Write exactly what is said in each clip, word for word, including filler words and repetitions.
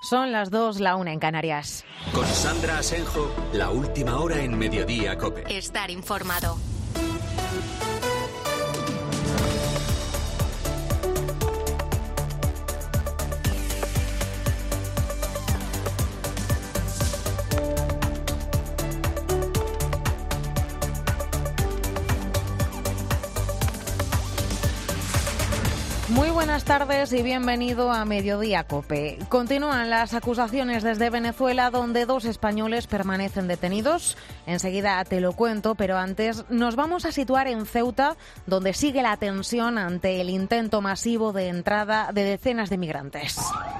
Son las dos, la una en Canarias. Con Sandra Asenjo, la última hora en Mediodía COPE. Estar informado. Muy buenas tardes y bienvenido a Mediodía COPE. Continúan las acusaciones desde Venezuela, donde dos españoles permanecen detenidos. Enseguida te lo cuento, pero antes nos vamos a situar en Ceuta, donde sigue la tensión ante el intento masivo de entrada de decenas de migrantes.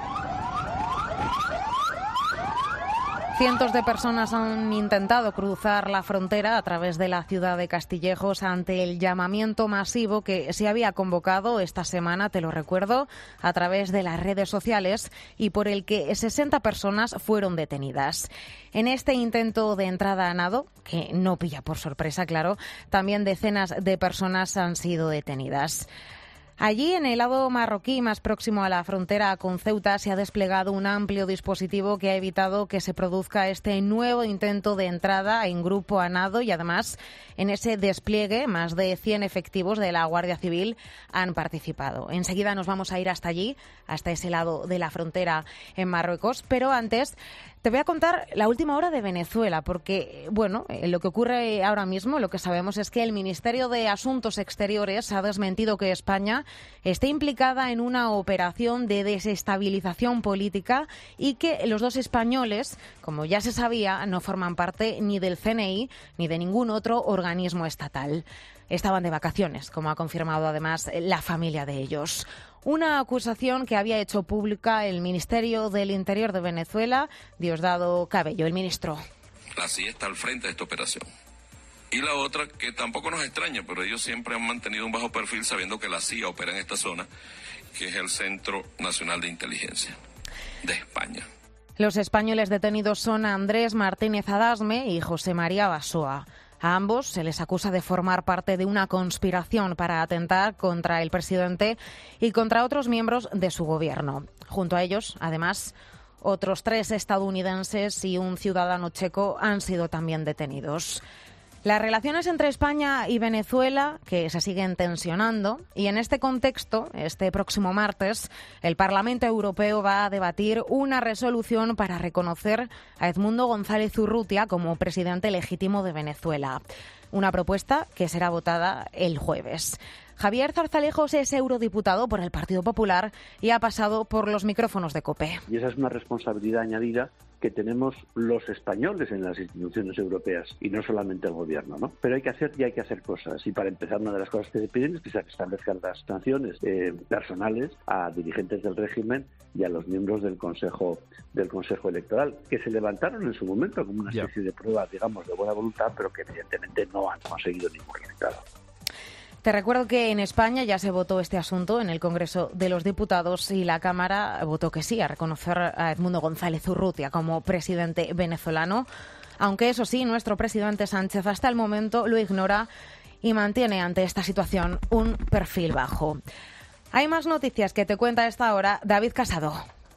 Cientos de personas han intentado cruzar la frontera a través de la ciudad de Castillejos ante el llamamiento masivo que se había convocado esta semana, te lo recuerdo, a través de las redes sociales y por el que sesenta personas fueron detenidas. En este intento de entrada a nado, que no pilla por sorpresa, claro, también decenas de personas han sido detenidas. Allí, en el lado marroquí, más próximo a la frontera con Ceuta, se ha desplegado un amplio dispositivo que ha evitado que se produzca este nuevo intento de entrada en grupo a nado y, además, en ese despliegue, más de cien efectivos de la Guardia Civil han participado. Enseguida nos vamos a ir hasta allí, hasta ese lado de la frontera en Marruecos, pero antes te voy a contar la última hora de Venezuela, porque, bueno, lo que ocurre ahora mismo, lo que sabemos es que el Ministerio de Asuntos Exteriores ha desmentido que España esté implicada en una operación de desestabilización política y que los dos españoles, como ya se sabía, no forman parte ni del C N I ni de ningún otro organismo estatal. Estaban de vacaciones, como ha confirmado además la familia de ellos. Una acusación que había hecho pública el Ministerio del Interior de Venezuela, Diosdado Cabello, el ministro. La C I A está al frente de esta operación. Y la otra, que tampoco nos extraña, pero ellos siempre han mantenido un bajo perfil sabiendo que la C I A opera en esta zona, que es el Centro Nacional de Inteligencia de España. Los españoles detenidos son Andrés Martínez Adasme y José María Basoa. A ambos se les acusa de formar parte de una conspiración para atentar contra el presidente y contra otros miembros de su gobierno. Junto a ellos, además, otros tres estadounidenses y un ciudadano checo han sido también detenidos. Las relaciones entre España y Venezuela, que se siguen tensionando, y en este contexto, este próximo martes, el Parlamento Europeo va a debatir una resolución para reconocer a Edmundo González Urrutia como presidente legítimo de Venezuela. Una propuesta que será votada el jueves. Javier Zarzalejos es eurodiputado por el Partido Popular y ha pasado por los micrófonos de COPE. Y esa es una responsabilidad añadida que tenemos los españoles en las instituciones europeas y no solamente el gobierno, ¿no? Pero hay que hacer y hay que hacer cosas. Y para empezar, una de las cosas que se piden es que se establezcan las sanciones eh, personales a dirigentes del régimen y a los miembros del Consejo del Consejo Electoral, que se levantaron en su momento como una especie yeah. de prueba, digamos, de buena voluntad, pero que evidentemente no han conseguido ningún resultado. Te recuerdo que en España ya se votó este asunto en el Congreso de los Diputados y la Cámara votó que sí a reconocer a Edmundo González Urrutia como presidente venezolano, aunque eso sí, nuestro presidente Sánchez hasta el momento lo ignora y mantiene ante esta situación un perfil bajo. Hay más noticias que te cuenta a esta hora David Casado.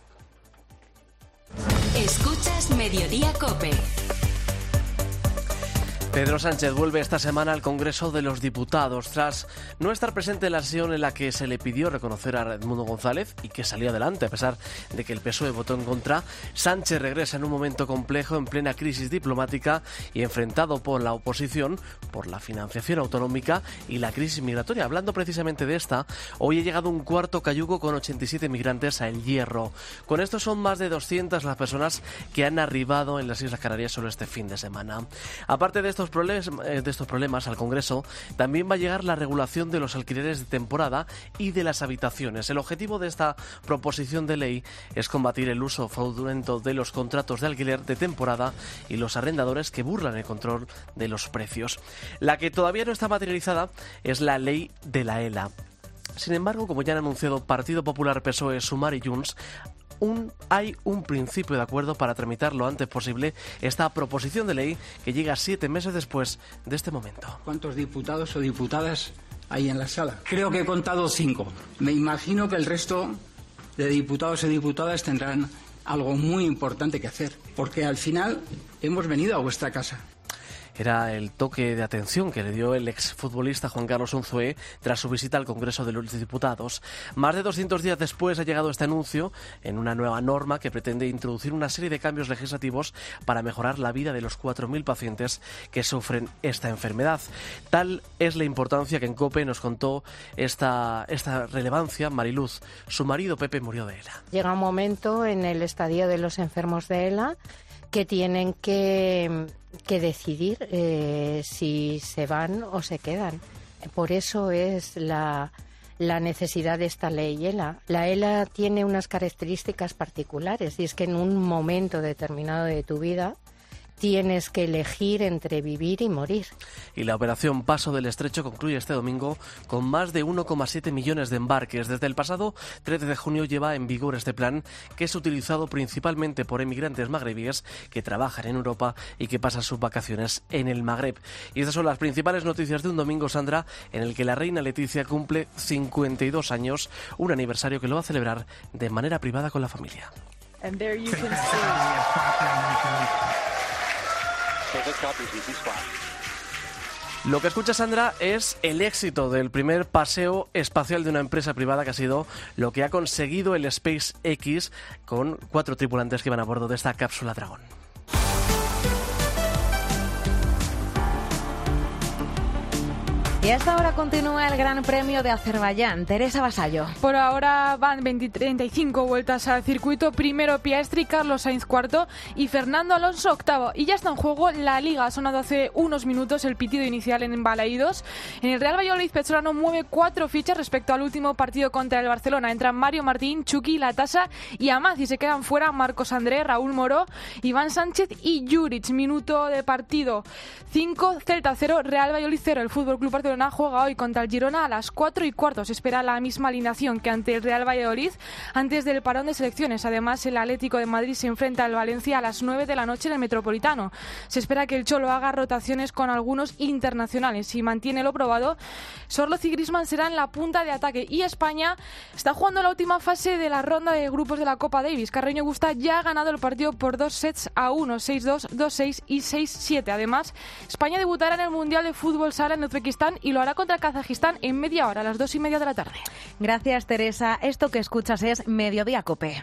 Escuchas Mediodía COPE. Pedro Sánchez vuelve esta semana al Congreso de los Diputados tras no estar presente en la sesión en la que se le pidió reconocer a Edmundo González y que salió adelante a pesar de que el P S O E votó en contra. Sánchez regresa en un momento complejo, en plena crisis diplomática y enfrentado por la oposición por la financiación autonómica y la crisis migratoria. Hablando precisamente de esta, hoy ha llegado un cuarto cayugo con ochenta y siete migrantes a El Hierro. Con esto son más de doscientas las personas que han arribado en las Islas Canarias solo este fin de semana. Aparte de estos Problemas, de estos problemas al Congreso también va a llegar la regulación de los alquileres de temporada y de las habitaciones. El objetivo de esta proposición de ley es combatir el uso fraudulento de los contratos de alquiler de temporada y los arrendadores que burlan el control de los precios. La que todavía no está materializada es la ley de la E L A. Sin embargo, como ya han anunciado Partido Popular, P S O E, Sumar y Junts, Un, hay un principio de acuerdo para tramitar lo antes posible esta proposición de ley que llega siete meses después de este momento. ¿Cuántos diputados o diputadas hay en la sala? Creo que he contado cinco. Me imagino que el resto de diputados y diputadas tendrán algo muy importante que hacer, porque al final hemos venido a vuestra casa. Era el toque de atención que le dio el exfutbolista Juan Carlos Unzué tras su visita al Congreso de los Diputados. Más de doscientos días después ha llegado este anuncio en una nueva norma que pretende introducir una serie de cambios legislativos para mejorar la vida de los cuatro mil pacientes que sufren esta enfermedad. Tal es la importancia que en COPE nos contó esta, esta relevancia Mariluz. Su marido Pepe murió de ELA. Llega un momento en el estadio de los enfermos de ELA que tienen que, que decidir eh, si se van o se quedan. Por eso es la, la necesidad de esta ley ELA. La ELA tiene unas características particulares y es que en un momento determinado de tu vida tienes que elegir entre vivir y morir. Y la operación Paso del Estrecho concluye este domingo con más de uno coma siete millones de embarques. Desde el pasado trece de junio lleva en vigor este plan, que es utilizado principalmente por emigrantes magrebíes que trabajan en Europa y que pasan sus vacaciones en el Magreb. Y estas son las principales noticias de un domingo, Sandra, en el que la reina Leticia cumple cincuenta y dos años, un aniversario que lo va a celebrar de manera privada con la familia. And there you can see. Lo que escucha Sandra es el éxito del primer paseo espacial de una empresa privada, que ha sido lo que ha conseguido el SpaceX con cuatro tripulantes que van a bordo de esta cápsula Dragón. Y hasta ahora continúa el Gran Premio de Azerbaiyán. Teresa Vasallo. Por ahora van veinte, treinta y cinco vueltas al circuito. Primero Piastri, Carlos Sainz cuarto y Fernando Alonso octavo. Y ya está en juego la Liga. Ha sonado hace unos minutos el pitido inicial en Balaídos. En el Real Valladolid, Petzolano mueve cuatro fichas respecto al último partido contra el Barcelona. Entran Mario Martín, Chucky, Latasa y Amaz. Y se quedan fuera Marcos André, Raúl Moró, Iván Sánchez y Juric. Minuto de partido. cinco, Celta cero, Real Valladolid cero. El Fútbol Club Barcelona juega hoy contra el Girona a las cuatro y cuarto. Se espera la misma alineación que ante el Real Valladolid antes del parón de selecciones. Además, el Atlético de Madrid se enfrenta al Valencia a las nueve de la noche en el Metropolitano. Se espera que el Cholo haga rotaciones con algunos internacionales. Si mantiene lo probado, Sorloz y Griezmann serán la punta de ataque. Y España está jugando la última fase de la ronda de grupos de la Copa Davis. Carreño Busta ya ha ganado el partido por dos sets a uno, seis dos, dos seis y seis siete. Además, España debutará en el Mundial de Fútbol Sala en Uzbekistán y lo hará contra Kazajistán en media hora, a las dos y media de la tarde. Gracias, Teresa. Esto que escuchas es Mediodía COPE.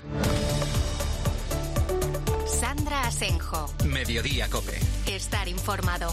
Sandra Asenjo. Mediodía COPE. Estar informado.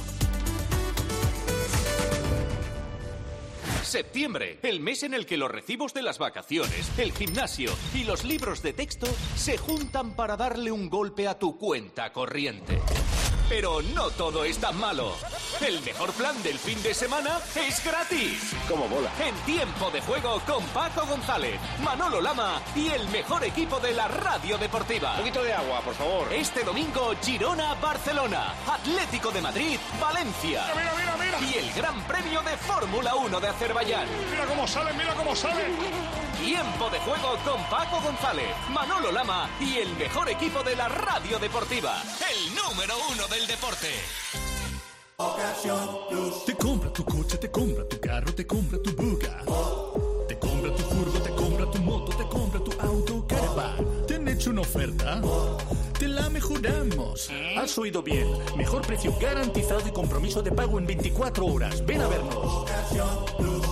Septiembre, el mes en el que los recibos de las vacaciones, el gimnasio y los libros de texto se juntan para darle un golpe a tu cuenta corriente. Pero no todo es tan malo. El mejor plan del fin de semana es gratis. ¡Cómo mola! En Tiempo de Juego con Paco González, Manolo Lama y el mejor equipo de la radio deportiva. Un poquito de agua, por favor. Este domingo, Girona-Barcelona, Atlético de Madrid, Valencia. Mira, mira, mira, mira. Y el Gran Premio de Fórmula uno de Azerbaiyán. Mira cómo sale, mira cómo sale. Tiempo de Juego con Paco González, Manolo Lama y el mejor equipo de la radio deportiva. El número uno del deporte. Ocasión Plus. Te compra tu coche, te compra tu carro, te compra tu buga. Te compra tu furgo, te compra tu moto, te compra tu auto, caravan. ¿Te han hecho una oferta? Te la mejoramos. Has oído bien. Mejor precio garantizado y compromiso de pago en veinticuatro horas. Ven a vernos. Ocasión Plus.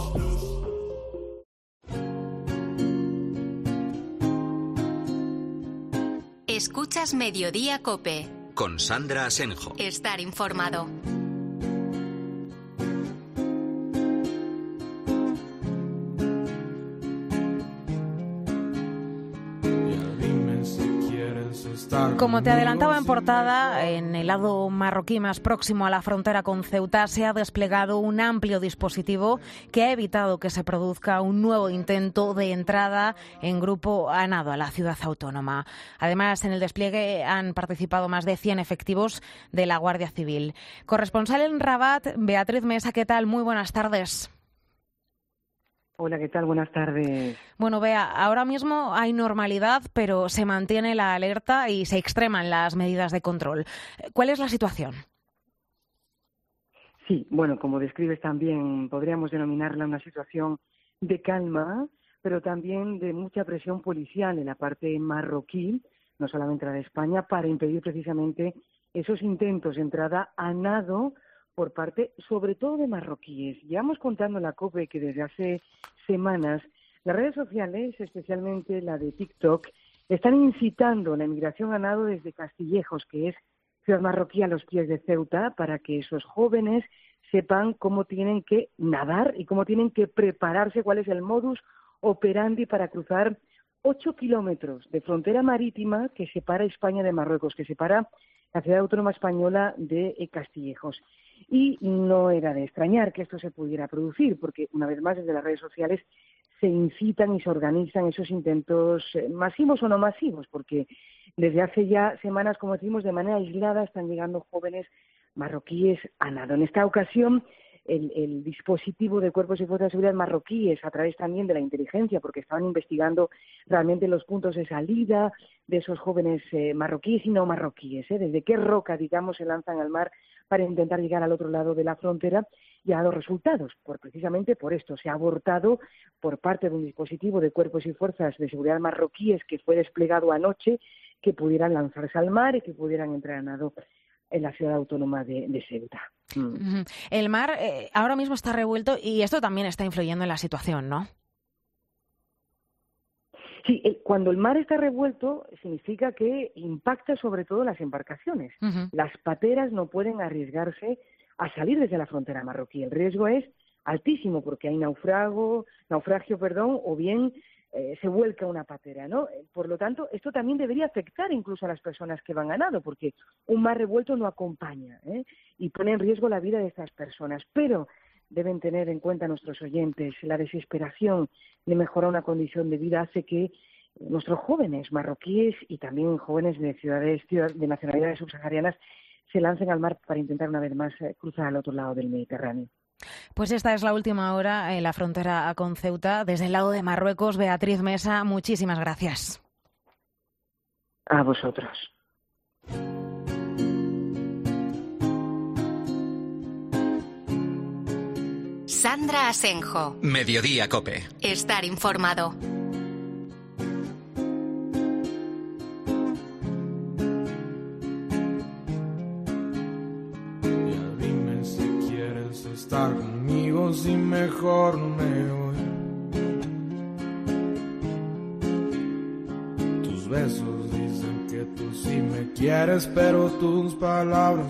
Escuchas Mediodía COPE. Con Sandra Asenjo. Estar informado. Como te adelantaba en portada, en el lado marroquí más próximo a la frontera con Ceuta se ha desplegado un amplio dispositivo que ha evitado que se produzca un nuevo intento de entrada en grupo armado a la ciudad autónoma. Además, en el despliegue han participado más de cien efectivos de la Guardia Civil. Corresponsal en Rabat, Beatriz Mesa, ¿qué tal? Muy buenas tardes. Hola, ¿qué tal? Buenas tardes. Bueno, Bea, ahora mismo hay normalidad, pero se mantiene la alerta y se extreman las medidas de control. ¿Cuál es la situación? Sí, bueno, como describes también, podríamos denominarla una situación de calma, pero también de mucha presión policial en la parte marroquí no solamente la de España, para impedir precisamente esos intentos de entrada a nado por parte, sobre todo, de marroquíes. Llevamos contando en la COPE que desde hace semanas las redes sociales, especialmente la de TikTok, están incitando la emigración a nado desde Castillejos, que es ciudad marroquí a los pies de Ceuta, para que esos jóvenes sepan cómo tienen que nadar y cómo tienen que prepararse, cuál es el modus operandi para cruzar ocho kilómetros de frontera marítima que separa España de Marruecos, que separa la ciudad autónoma española de Castillejos. Y no era de extrañar que esto se pudiera producir, porque una vez más desde las redes sociales se incitan y se organizan esos intentos masivos o no masivos, porque desde hace ya semanas, como decimos, de manera aislada están llegando jóvenes marroquíes a nado. En esta ocasión, el, el dispositivo de cuerpos y fuerzas de seguridad marroquíes, a través también de la inteligencia, porque estaban investigando realmente los puntos de salida de esos jóvenes eh, marroquíes y no marroquíes, ¿eh? desde qué roca, digamos, se lanzan al mar para intentar llegar al otro lado de la frontera, y ha dado resultados, por, precisamente por esto. Se ha abortado por parte de un dispositivo de cuerpos y fuerzas de seguridad marroquíes que fue desplegado anoche, que pudieran lanzarse al mar y que pudieran entrar a nado en la ciudad autónoma de, de Ceuta. Mm. El mar eh, ahora mismo está revuelto y esto también está influyendo en la situación, ¿no? Sí, el, cuando el mar está revuelto significa que impacta sobre todo las embarcaciones. Uh-huh. Las pateras no pueden arriesgarse a salir desde la frontera marroquí. El riesgo es altísimo porque hay naufrago, naufragio, perdón, o bien eh, se vuelca una patera, ¿no? Por lo tanto, esto también debería afectar incluso a las personas que van a nado, porque un mar revuelto no acompaña, ¿eh? y pone en riesgo la vida de estas personas. Pero deben tener en cuenta nuestros oyentes, la desesperación de mejorar una condición de vida hace que nuestros jóvenes marroquíes y también jóvenes de ciudades de nacionalidades subsaharianas se lancen al mar para intentar una vez más cruzar al otro lado del Mediterráneo. Pues esta es la última hora en la frontera con Ceuta. Desde el lado de Marruecos, Beatriz Mesa, muchísimas gracias. A vosotros. Sandra Asenjo. Mediodía COPE. Estar informado. Estar conmigo si mejor no me voy. Tus besos dicen que tú sí me quieres, pero tus palabras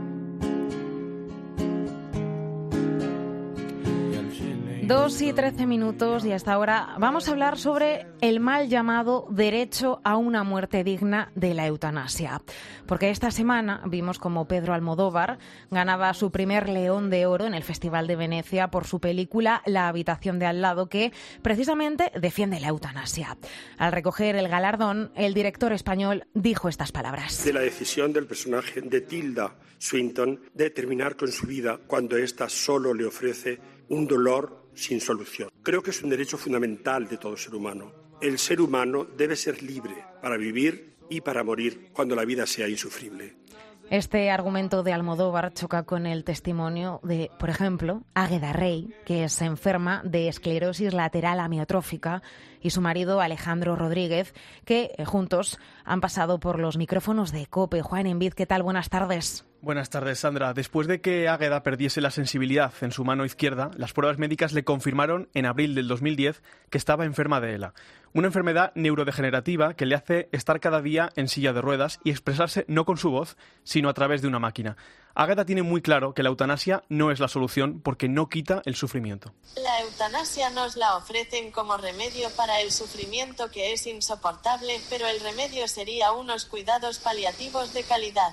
Dos y trece minutos y hasta ahora vamos a hablar sobre el mal llamado derecho a una muerte digna de la eutanasia. Porque esta semana vimos como Pedro Almodóvar ganaba su primer León de Oro en el Festival de Venecia por su película La habitación de al lado, que precisamente defiende la eutanasia. Al recoger el galardón, el director español dijo estas palabras. De la decisión del personaje de Tilda Swinton de terminar con su vida cuando ésta solo le ofrece un dolor sin solución. Creo que es un derecho fundamental de todo ser humano. El ser humano debe ser libre para vivir y para morir cuando la vida sea insufrible. Este argumento de Almodóvar choca con el testimonio de, por ejemplo, Águeda Rey, que es enferma de esclerosis lateral amiotrófica, y su marido Alejandro Rodríguez, que eh, juntos han pasado por los micrófonos de COPE. Juan Envid, ¿qué tal? Buenas tardes. Buenas tardes, Sandra. Después de que Águeda perdiese la sensibilidad en su mano izquierda, las pruebas médicas le confirmaron en abril del dos mil diez que estaba enferma de ELA, una enfermedad neurodegenerativa que le hace estar cada día en silla de ruedas y expresarse no con su voz, sino a través de una máquina. Águeda tiene muy claro que la eutanasia no es la solución porque no quita el sufrimiento. La eutanasia nos la ofrecen como remedio para el sufrimiento que es insoportable, pero el remedio sería unos cuidados paliativos de calidad.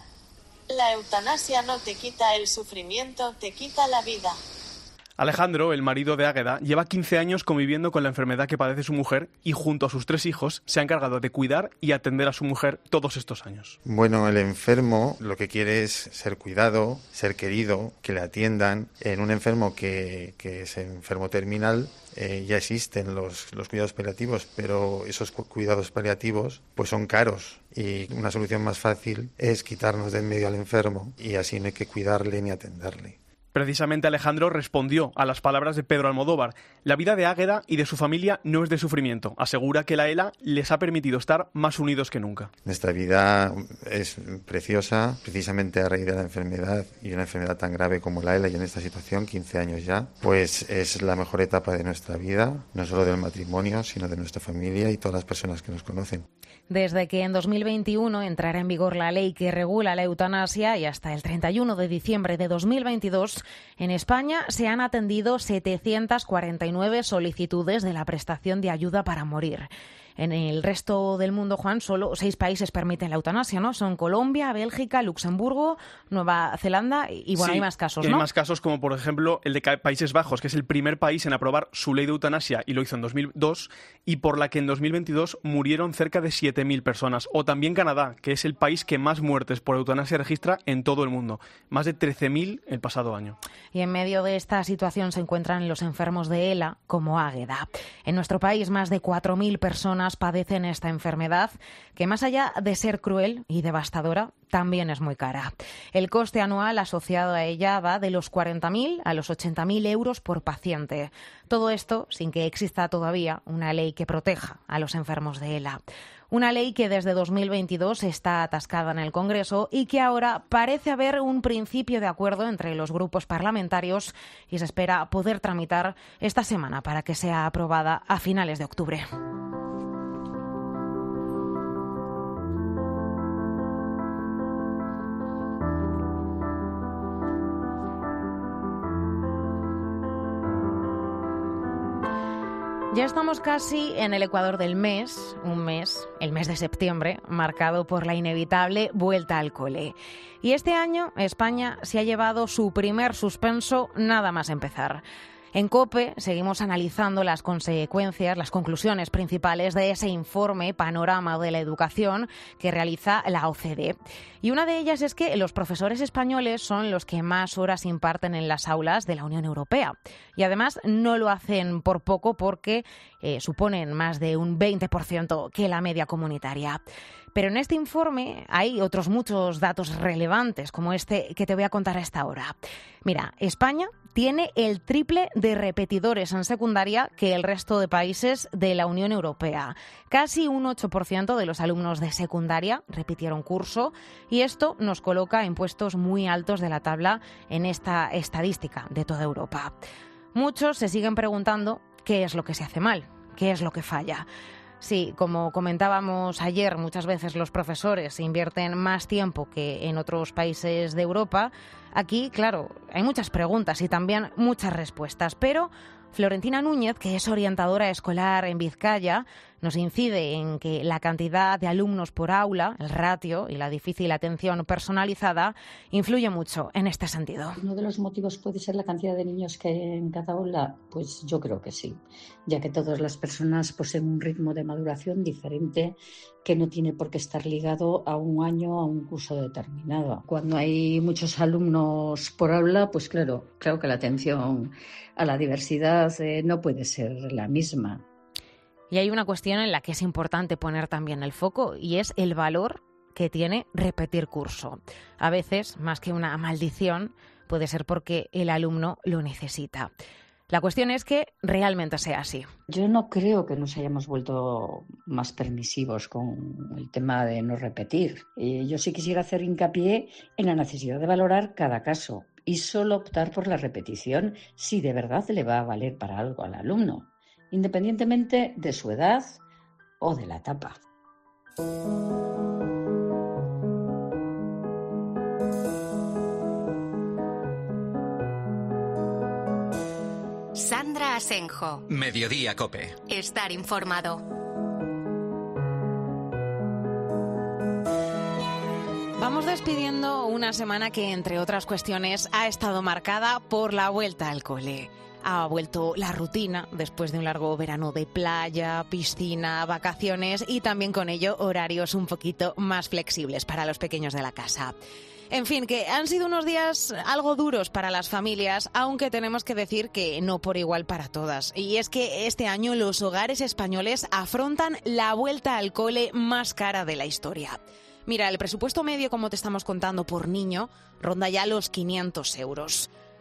La eutanasia no te quita el sufrimiento, te quita la vida. Alejandro, el marido de Águeda, lleva quince años conviviendo con la enfermedad que padece su mujer y junto a sus tres hijos se ha encargado de cuidar y atender a su mujer todos estos años. Bueno, el enfermo lo que quiere es ser cuidado, ser querido, que le atiendan. En un enfermo que, que es enfermo terminal eh, ya existen los, los cuidados paliativos, pero esos cu- cuidados paliativos pues son caros y una solución más fácil es quitarnos de en medio al enfermo y así no hay que cuidarle ni atenderle. Precisamente Alejandro respondió a las palabras de Pedro Almodóvar. La vida de Águeda y de su familia no es de sufrimiento. Asegura que la ELA les ha permitido estar más unidos que nunca. Nuestra vida es preciosa, precisamente a raíz de la enfermedad, y una enfermedad tan grave como la ELA, y en esta situación, quince años ya, pues es la mejor etapa de nuestra vida, no solo del matrimonio, sino de nuestra familia y todas las personas que nos conocen. Desde que en dos mil veintiuno entrara en vigor la ley que regula la eutanasia y hasta el treinta y uno de diciembre de dos mil veintidós, en España se han atendido setecientas cuarenta y nueve solicitudes de la prestación de ayuda para morir. En el resto del mundo, Juan, solo seis países permiten la eutanasia, ¿no? Son Colombia, Bélgica, Luxemburgo, Nueva Zelanda y, bueno, sí, hay más casos, ¿no? Hay más casos, como por ejemplo el de Países Bajos, que es el primer país en aprobar su ley de eutanasia y lo hizo en dos mil dos, y por la que en dos mil veintidós murieron cerca de siete mil personas. O también Canadá, que es el país que más muertes por eutanasia registra en todo el mundo. Más de trece mil el pasado año. Y en medio de esta situación se encuentran los enfermos de ELA, como Águeda. En nuestro país, más de cuatro mil personas padecen esta enfermedad, que más allá de ser cruel y devastadora, también es muy cara. El coste anual asociado a ella va de los cuarenta mil a los ochenta mil euros por paciente. Todo esto sin que exista todavía una ley que proteja a los enfermos de ELA. Una ley que desde dos mil veintidós está atascada en el Congreso y que ahora parece haber un principio de acuerdo entre los grupos parlamentarios y se espera poder tramitar esta semana para que sea aprobada a finales de octubre. Ya estamos casi en el ecuador del mes, un mes, el mes de septiembre, marcado por la inevitable vuelta al cole. Y este año España se ha llevado su primer suspenso nada más empezar. En COPE seguimos analizando las consecuencias, las conclusiones principales de ese informe Panorama de la Educación que realiza la O C D E. Y una de ellas es que los profesores españoles son los que más horas imparten en las aulas de la Unión Europea. Y además no lo hacen por poco porque eh, suponen más de un veinte por ciento que la media comunitaria. Pero en este informe hay otros muchos datos relevantes, como este que te voy a contar a esta hora. Mira, España tiene el triple de repetidores en secundaria que el resto de países de la Unión Europea. Casi un ocho por ciento de los alumnos de secundaria repitieron curso y esto nos coloca en puestos muy altos de la tabla en esta estadística de toda Europa. Muchos se siguen preguntando qué es lo que se hace mal, qué es lo que falla. Sí, como comentábamos ayer, muchas veces los profesores invierten más tiempo que en otros países de Europa. Aquí, claro, hay muchas preguntas y también muchas respuestas, pero Florentina Núñez, que es orientadora escolar en Vizcaya, nos incide en que la cantidad de alumnos por aula, el ratio y la difícil atención personalizada influye mucho en este sentido. ¿Uno de los motivos puede ser la cantidad de niños que hay en cada aula? Pues yo creo que sí, ya que todas las personas poseen un ritmo de maduración diferente que no tiene por qué estar ligado a un año, a un curso determinado. Cuando hay muchos alumnos por aula, pues claro, creo que la atención a la diversidad eh, no puede ser la misma. Y hay una cuestión en la que es importante poner también el foco y es el valor que tiene repetir curso. A veces, más que una maldición, puede ser porque el alumno lo necesita. La cuestión es que realmente sea así. Yo no creo que nos hayamos vuelto más permisivos con el tema de no repetir. Eh, yo sí quisiera hacer hincapié en la necesidad de valorar cada caso y solo optar por la repetición si de verdad le va a valer para algo al alumno, independientemente de su edad o de la etapa. Sandra Asenjo. Mediodía COPE. Estar informado. Vamos despidiendo una semana que, entre otras cuestiones, ha estado marcada por la vuelta al cole. Ha vuelto la rutina después de un largo verano de playa, piscina, vacaciones y también con ello horarios un poquito más flexibles para los pequeños de la casa. En fin, que han sido unos días algo duros para las familias, aunque tenemos que decir que no por igual para todas. Y es que este año los hogares españoles afrontan la vuelta al cole más cara de la historia. Mira, el presupuesto medio, como te estamos contando, por niño, ronda ya los quinientos euros.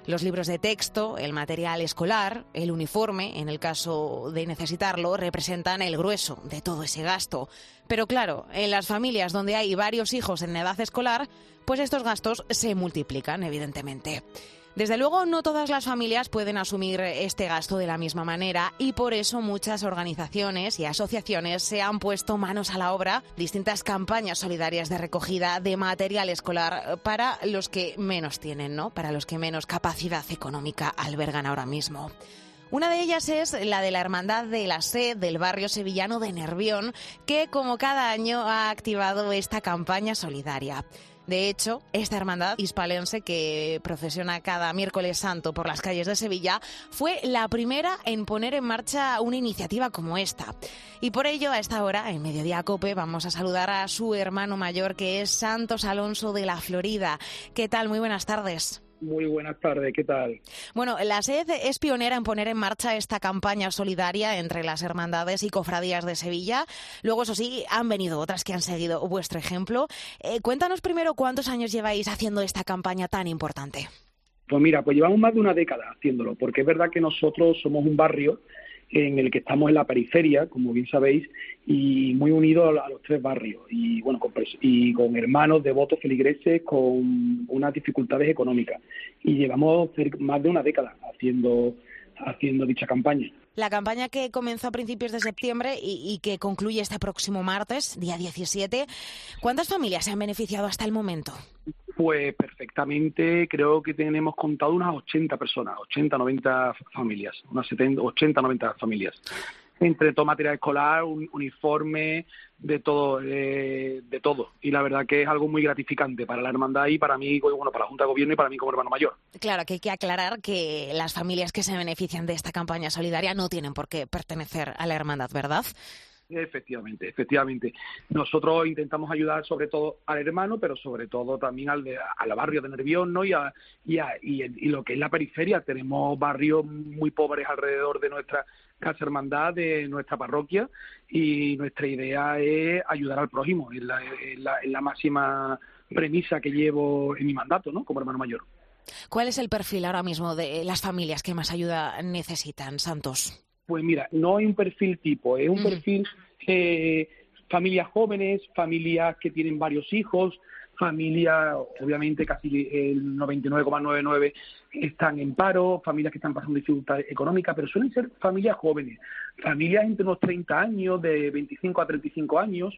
Los libros de texto, el material escolar, el uniforme, en el caso de necesitarlo, representan el grueso de todo ese gasto. Pero claro, en las familias donde hay varios hijos en edad escolar, pues estos gastos se multiplican, evidentemente. Desde luego, no todas las familias pueden asumir este gasto de la misma manera y por eso muchas organizaciones y asociaciones se han puesto manos a la obra, distintas campañas solidarias de recogida de material escolar para los que menos tienen, ¿no? Para los que menos capacidad económica albergan ahora mismo. Una de ellas es la de la Hermandad de la Sed del barrio sevillano de Nervión, que como cada año ha activado esta campaña solidaria. De hecho, esta hermandad hispalense que procesiona cada miércoles santo por las calles de Sevilla fue la primera en poner en marcha una iniciativa como esta. Y por ello, a esta hora, en Mediodía Cope, vamos a saludar a su hermano mayor, que es Santos Alonso de la Florida. ¿Qué tal? Muy buenas tardes. Muy buenas tardes, ¿qué tal? Bueno, la Sed es pionera en poner en marcha esta campaña solidaria entre las hermandades y cofradías de Sevilla. Luego, eso sí, han venido otras que han seguido vuestro ejemplo. Eh, cuéntanos primero cuántos años lleváis haciendo esta campaña tan importante. Pues mira, pues llevamos más de una década haciéndolo, porque es verdad que nosotros somos un barrio en el que estamos en la periferia, como bien sabéis, y muy unidos a los tres barrios, y bueno, con, y con hermanos devotos feligreses con unas dificultades económicas. Y llevamos más de una década haciendo, haciendo dicha campaña. La campaña que comenzó a principios de septiembre y, y que concluye este próximo martes, día diecisiete, ¿cuántas familias se han beneficiado hasta el momento? Pues perfectamente, creo que tenemos contado unas ochenta personas, ochenta, noventa familias, unas setenta, ochenta, noventa familias. Entre todo material escolar, un uniforme, de todo, eh, de todo. Y la verdad que es algo muy gratificante para la hermandad y para mí, bueno, para la Junta de Gobierno y para mí como hermano mayor. Claro, que hay que aclarar que las familias que se benefician de esta campaña solidaria no tienen por qué pertenecer a la hermandad, ¿verdad? Efectivamente, efectivamente. Nosotros intentamos ayudar sobre todo al hermano, pero sobre todo también al, de, al barrio de Nervión, ¿no? Y, a, y, a, y, y lo que es la periferia. Tenemos barrios muy pobres alrededor de nuestra casa hermandad, de nuestra parroquia, y nuestra idea es ayudar al prójimo. Es la, es la, es la máxima premisa que llevo en mi mandato, ¿no? Como hermano mayor. ¿Cuál es el perfil ahora mismo de las familias que más ayuda necesitan, Santos? Pues mira, no hay un perfil tipo, es un perfil eh, familias jóvenes, familias que tienen varios hijos, familias, obviamente casi el noventa y nueve coma noventa y nueve están en paro, familias que están pasando dificultades económicas, pero suelen ser familias jóvenes, familias entre unos treinta años, de veinticinco a treinta y cinco años,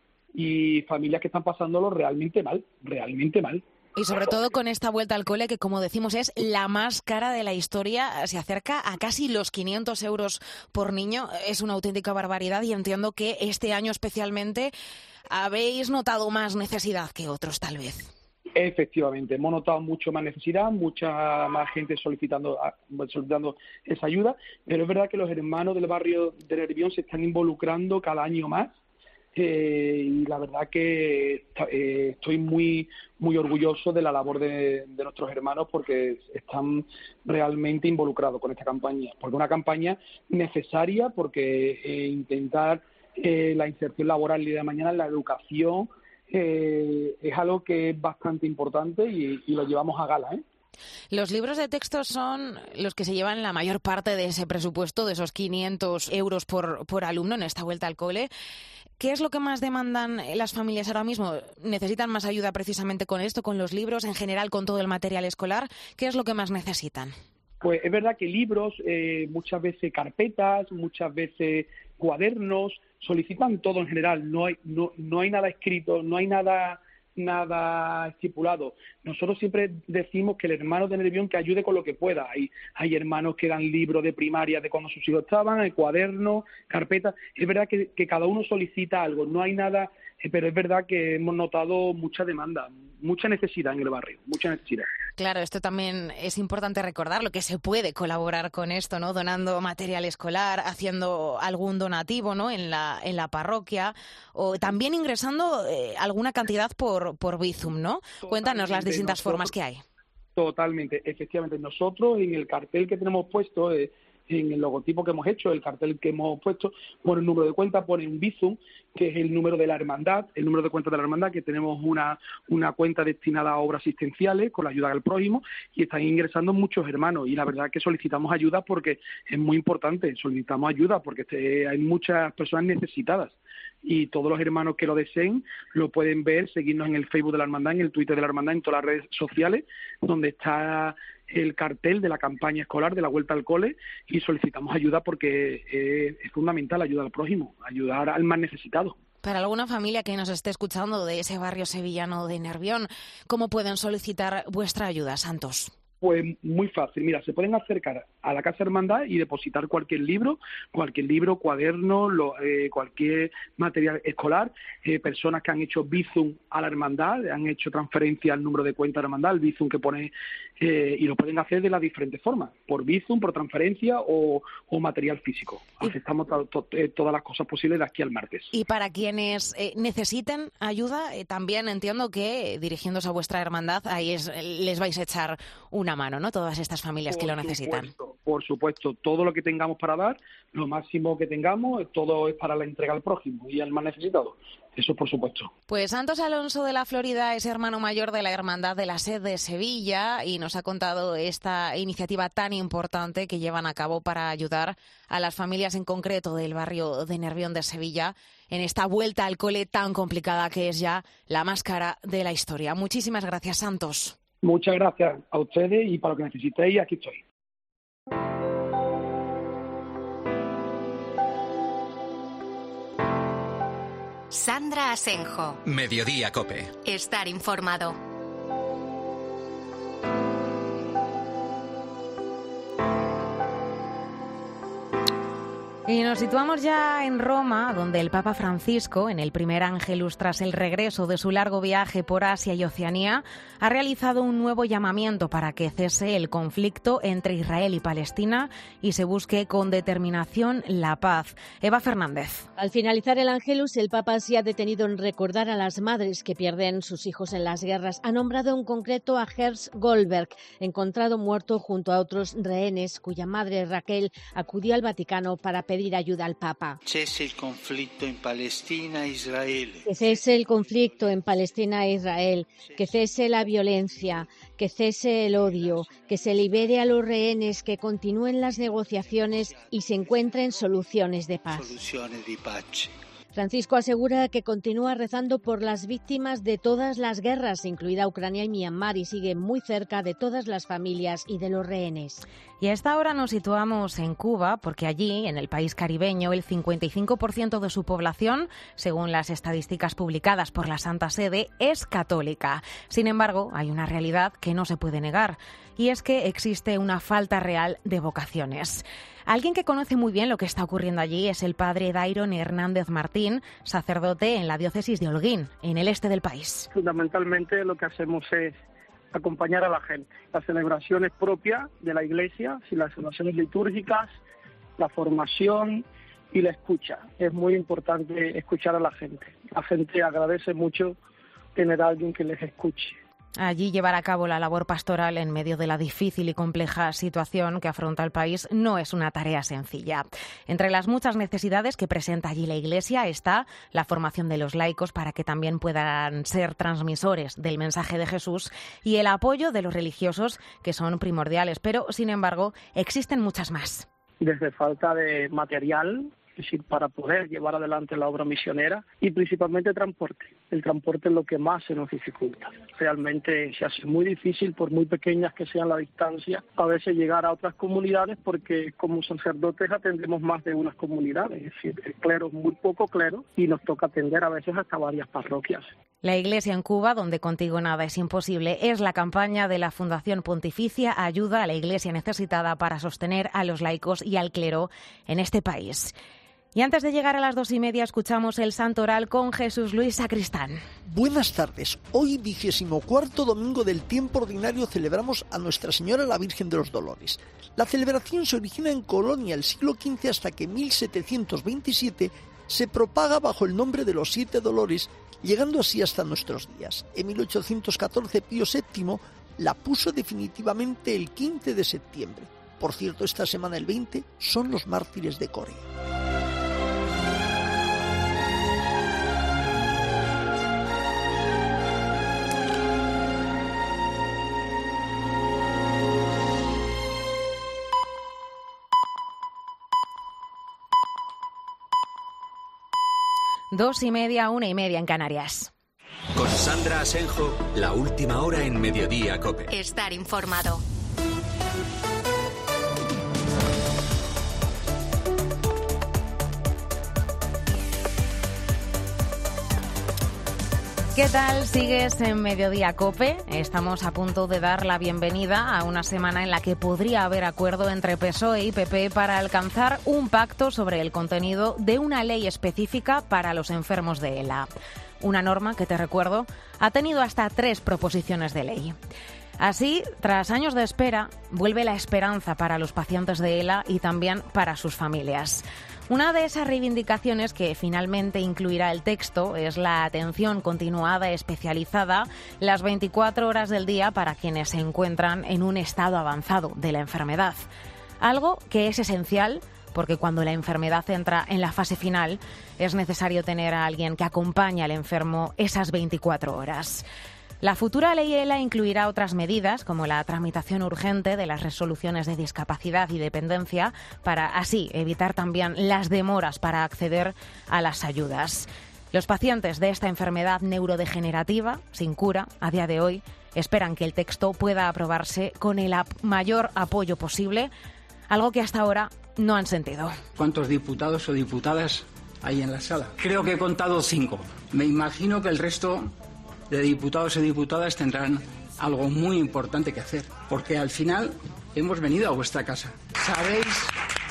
y familias que están pasándolo realmente mal, realmente mal. Y sobre todo con esta vuelta al cole, que como decimos es la más cara de la historia, se acerca a casi los quinientos euros por niño. Es una auténtica barbaridad y entiendo que este año especialmente habéis notado más necesidad que otros, tal vez. Efectivamente, hemos notado mucho más necesidad, mucha más gente solicitando, solicitando esa ayuda, pero es verdad que los hermanos del barrio de Nervión se están involucrando cada año más. Eh, y la verdad que eh, estoy muy muy orgulloso de la labor de, de nuestros hermanos porque están realmente involucrados con esta campaña, porque es una campaña necesaria, porque eh, intentar eh, la inserción laboral el día de mañana, la educación, eh, es algo que es bastante importante y, y lo llevamos a gala, ¿eh? Los libros de texto son los que se llevan la mayor parte de ese presupuesto, de esos quinientos euros por, por alumno en esta vuelta al cole. ¿Qué es lo que más demandan las familias ahora mismo? ¿Necesitan más ayuda precisamente con esto, con los libros, en general con todo el material escolar? ¿Qué es lo que más necesitan? Pues es verdad que libros, eh, muchas veces carpetas, muchas veces cuadernos, solicitan todo en general. No hay, no, no hay nada escrito, no hay nada... nada estipulado. Nosotros siempre decimos que el hermano de Nervión que ayude con lo que pueda. Hay, hay hermanos que dan libros de primaria de cuando sus hijos estaban, hay cuadernos, carpetas. Es verdad que, que cada uno solicita algo, no hay nada, pero es verdad que hemos notado mucha demanda, mucha necesidad en el barrio, mucha necesidad. Claro, esto también es importante recordarlo, que se puede colaborar con esto, ¿no? Donando material escolar, haciendo algún donativo, ¿no? En la en la parroquia, o también ingresando eh, alguna cantidad por por Bizum, ¿no? Totalmente. Cuéntanos las distintas nosotros, formas que hay. Totalmente, efectivamente. Nosotros en el cartel que tenemos puesto, eh, en el logotipo que hemos hecho, el cartel que hemos puesto, pone un número de cuenta, pone un Bizum, que es el número de la hermandad, el número de cuenta de la hermandad, que tenemos una, una cuenta destinada a obras asistenciales con la ayuda al prójimo, y están ingresando muchos hermanos, y la verdad es que solicitamos ayuda porque es muy importante, solicitamos ayuda porque este, hay muchas personas necesitadas, y todos los hermanos que lo deseen lo pueden ver, seguirnos en el Facebook de la hermandad, en el Twitter de la hermandad, en todas las redes sociales, donde está el cartel de la campaña escolar de la vuelta al cole, y solicitamos ayuda porque es, es fundamental ayudar al prójimo, ayudar al más necesitado. Para alguna familia que nos esté escuchando de ese barrio sevillano de Nervión, ¿cómo pueden solicitar vuestra ayuda, Santos? Pues muy fácil, mira, se pueden acercar a la Casa Hermandad y depositar cualquier libro, cualquier libro, cuaderno, lo, eh, cualquier material escolar, eh, personas que han hecho Bizum a la Hermandad, han hecho transferencia al número de cuenta de la Hermandad, el Bizum que pone, eh, y lo pueden hacer de las diferentes formas, por Bizum, por transferencia o, o material físico. Aceptamos to, to, eh, todas las cosas posibles de aquí al martes. Y para quienes eh, necesiten ayuda, eh, también entiendo que eh, dirigiéndose a vuestra hermandad, ahí es, les vais a echar una mano, ¿no? Todas estas familias por que lo necesitan. Supuesto, por supuesto, todo lo que tengamos para dar, lo máximo que tengamos, todo es para la entrega al prójimo y al más necesitado. Eso por supuesto. Pues Santos Alonso de la Florida es hermano mayor de la Hermandad de la Sed de Sevilla y nos ha contado esta iniciativa tan importante que llevan a cabo para ayudar a las familias en concreto del barrio de Nervión de Sevilla en esta vuelta al cole tan complicada que es ya la más cara de la historia. Muchísimas gracias, Santos. Muchas gracias a ustedes y para lo que necesitéis, aquí estoy. Sandra Asenjo. Mediodía Cope. Estar informado. Y nos situamos ya en Roma, donde el Papa Francisco, en el primer Ángelus tras el regreso de su largo viaje por Asia y Oceanía, ha realizado un nuevo llamamiento para que cese el conflicto entre Israel y Palestina y se busque con determinación la paz. Eva Fernández. Al finalizar el Ángelus, el Papa se ha detenido en recordar a las madres que pierden sus hijos en las guerras. Ha nombrado en concreto a Herz Goldberg, encontrado muerto junto a otros rehenes, cuya madre Raquel acudió al Vaticano para pedir pedir ayuda al Papa. Cese el conflicto en Palestina e Israel. Que cese el conflicto en Palestina e Israel, que cese la violencia, que cese el odio, que se libere a los rehenes, que continúen las negociaciones y se encuentren soluciones de paz. Soluciones de pace. Francisco asegura que continúa rezando por las víctimas de todas las guerras, incluida Ucrania y Myanmar, y sigue muy cerca de todas las familias y de los rehenes. Y a esta hora nos situamos en Cuba, porque allí, en el país caribeño, el cincuenta y cinco por ciento de su población, según las estadísticas publicadas por la Santa Sede, es católica. Sin embargo, hay una realidad que no se puede negar, y es que existe una falta real de vocaciones. Alguien que conoce muy bien lo que está ocurriendo allí es el padre Dairon Hernández Martín, sacerdote en la diócesis de Holguín, en el este del país. Fundamentalmente lo que hacemos es acompañar a la gente. Las celebraciones propias de la Iglesia, las celebraciones litúrgicas, la formación y la escucha. Es muy importante escuchar a la gente. La gente agradece mucho tener a alguien que les escuche. Allí llevar a cabo la labor pastoral en medio de la difícil y compleja situación que afronta el país no es una tarea sencilla. Entre las muchas necesidades que presenta allí la Iglesia está la formación de los laicos para que también puedan ser transmisores del mensaje de Jesús y el apoyo de los religiosos, que son primordiales, pero sin embargo existen muchas más. Desde falta de material, es decir, para poder llevar adelante la obra misionera, y principalmente transporte. El transporte es lo que más se nos dificulta. Realmente se hace muy difícil, por muy pequeñas que sean las distancias, a veces llegar a otras comunidades, porque como sacerdotes atendemos más de unas comunidades, es decir, el clero es muy poco clero y nos toca atender a veces hasta varias parroquias. La Iglesia en Cuba, donde contigo nada es imposible, es la campaña de la Fundación Pontificia Ayuda a la Iglesia Necesitada para sostener a los laicos y al clero en este país. Y antes de llegar a las dos y media, escuchamos el Santo Oral con Jesús Luis Sacristán. Buenas tardes. Hoy, vigésimo cuarto domingo del tiempo ordinario, celebramos a Nuestra Señora la Virgen de los Dolores. La celebración se origina en Colonia el siglo quince hasta que en mil setecientos veintisiete se propaga bajo el nombre de los Siete Dolores, llegando así hasta nuestros días. En mil ochocientos catorce, Pío séptimo la puso definitivamente el quince de septiembre. Por cierto, esta semana el veinte son los mártires de Corea. Dos y media, una y media en Canarias. Con Sandra Asenjo, la última hora en Mediodía COPE. Estar informado. ¿Qué tal? ¿Sigues en Mediodía COPE? Estamos a punto de dar la bienvenida a una semana en la que podría haber acuerdo entre P S O E y P P para alcanzar un pacto sobre el contenido de una ley específica para los enfermos de ELA. Una norma que, te recuerdo, ha tenido hasta tres proposiciones de ley. Así, tras años de espera, vuelve la esperanza para los pacientes de ELA y también para sus familias. Una de esas reivindicaciones que finalmente incluirá el texto es la atención continuada especializada las veinticuatro horas del día para quienes se encuentran en un estado avanzado de la enfermedad. Algo que es esencial porque cuando la enfermedad entra en la fase final es necesario tener a alguien que acompañe al enfermo esas veinticuatro horas. La futura ley ELA incluirá otras medidas, como la tramitación urgente de las resoluciones de discapacidad y dependencia, para así evitar también las demoras para acceder a las ayudas. Los pacientes de esta enfermedad neurodegenerativa, sin cura, a día de hoy, esperan que el texto pueda aprobarse con el ap- mayor apoyo posible, algo que hasta ahora no han sentido. ¿Cuántos diputados o diputadas hay en la sala? Creo que he contado cinco. Me imagino que el resto de diputados y diputadas tendrán algo muy importante que hacer, porque al final hemos venido a vuestra casa. Sabéis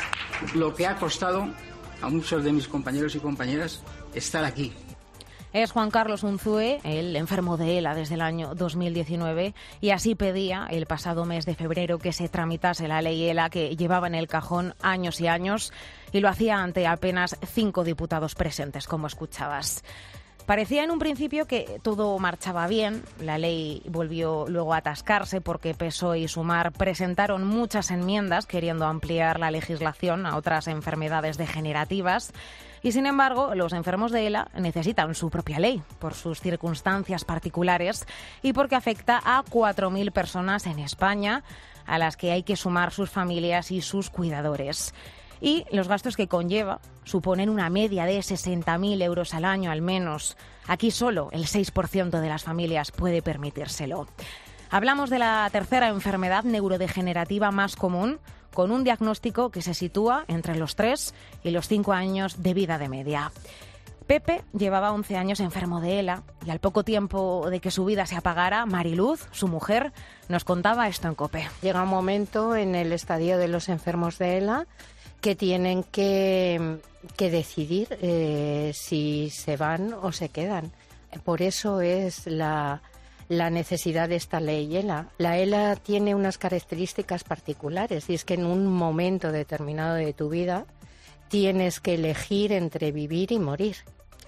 lo que ha costado a muchos de mis compañeros y compañeras estar aquí. Es Juan Carlos Unzue, el enfermo de ELA desde el año dos mil diecinueve, y así pedía el pasado mes de febrero que se tramitase la ley ELA que llevaba en el cajón años y años, y lo hacía ante apenas cinco diputados presentes, como escuchabas. Parecía en un principio que todo marchaba bien. La ley volvió luego a atascarse porque P S O E y Sumar presentaron muchas enmiendas queriendo ampliar la legislación a otras enfermedades degenerativas. Y, sin embargo, los enfermos de ELA necesitan su propia ley por sus circunstancias particulares y porque afecta a cuatro mil personas en España, a las que hay que sumar sus familias y sus cuidadores. Y los gastos que conlleva suponen una media de sesenta mil euros al año al menos. Aquí solo el seis por ciento de las familias puede permitírselo. Hablamos de la tercera enfermedad neurodegenerativa más común, con un diagnóstico que se sitúa entre los tres y los cinco años de vida de media. Pepe llevaba once años enfermo de ELA y al poco tiempo de que su vida se apagara, Mariluz, su mujer, nos contaba esto en COPE. Llega un momento en el estadio de los enfermos de ELA que tienen que, que decidir eh, si se van o se quedan. Por eso es la, la necesidad de esta ley ELA. La ELA tiene unas características particulares y es que en un momento determinado de tu vida tienes que elegir entre vivir y morir.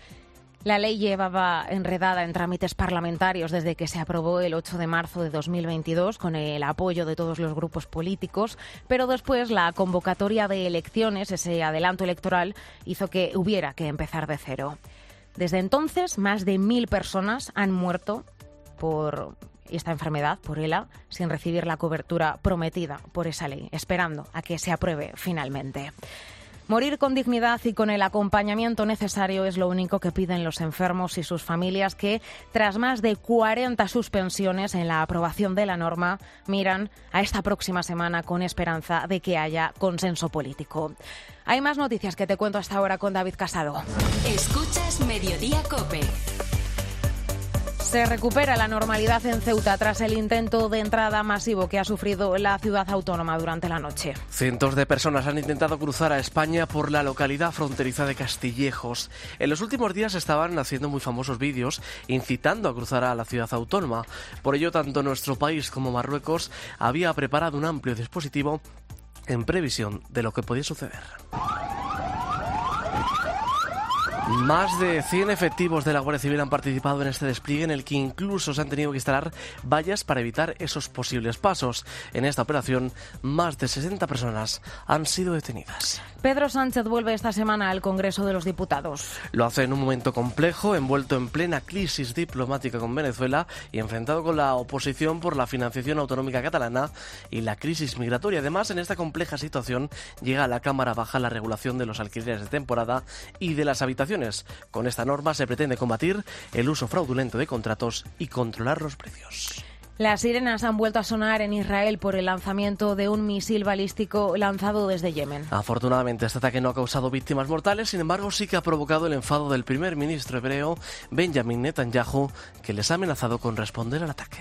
La ley llevaba enredada en trámites parlamentarios desde que se aprobó el ocho de marzo de dos mil veintidós con el apoyo de todos los grupos políticos, pero después la convocatoria de elecciones, ese adelanto electoral, hizo que hubiera que empezar de cero. Desde entonces, más de mil personas han muerto por esta enfermedad, por ELA, sin recibir la cobertura prometida por esa ley, esperando a que se apruebe finalmente. Morir con dignidad y con el acompañamiento necesario es lo único que piden los enfermos y sus familias que, tras más de cuarenta suspensiones en la aprobación de la norma, miran a esta próxima semana con esperanza de que haya consenso político. Hay más noticias que te cuento hasta ahora con David Casado. Escuchas Mediodía COPE. Se recupera la normalidad en Ceuta tras el intento de entrada masivo que ha sufrido la ciudad autónoma durante la noche. Cientos de personas han intentado cruzar a España por la localidad fronteriza de Castillejos. En los últimos días estaban haciendo muy famosos vídeos incitando a cruzar a la ciudad autónoma. Por ello, tanto nuestro país como Marruecos había preparado un amplio dispositivo en previsión de lo que podía suceder. Más de cien efectivos de la Guardia Civil han participado en este despliegue en el que incluso se han tenido que instalar vallas para evitar esos posibles pasos. En esta operación, más de sesenta personas han sido detenidas. Pedro Sánchez vuelve esta semana al Congreso de los Diputados. Lo hace en un momento complejo, envuelto en plena crisis diplomática con Venezuela y enfrentado con la oposición por la financiación autonómica catalana y la crisis migratoria. Además, en esta compleja situación llega a la Cámara Baja la regulación de los alquileres de temporada y de las habitaciones. Con esta norma se pretende combatir el uso fraudulento de contratos y controlar los precios. Las sirenas han vuelto a sonar en Israel por el lanzamiento de un misil balístico lanzado desde Yemen. Afortunadamente, este ataque no ha causado víctimas mortales, sin embargo, sí que ha provocado el enfado del primer ministro hebreo, Benjamin Netanyahu, que les ha amenazado con responder al ataque.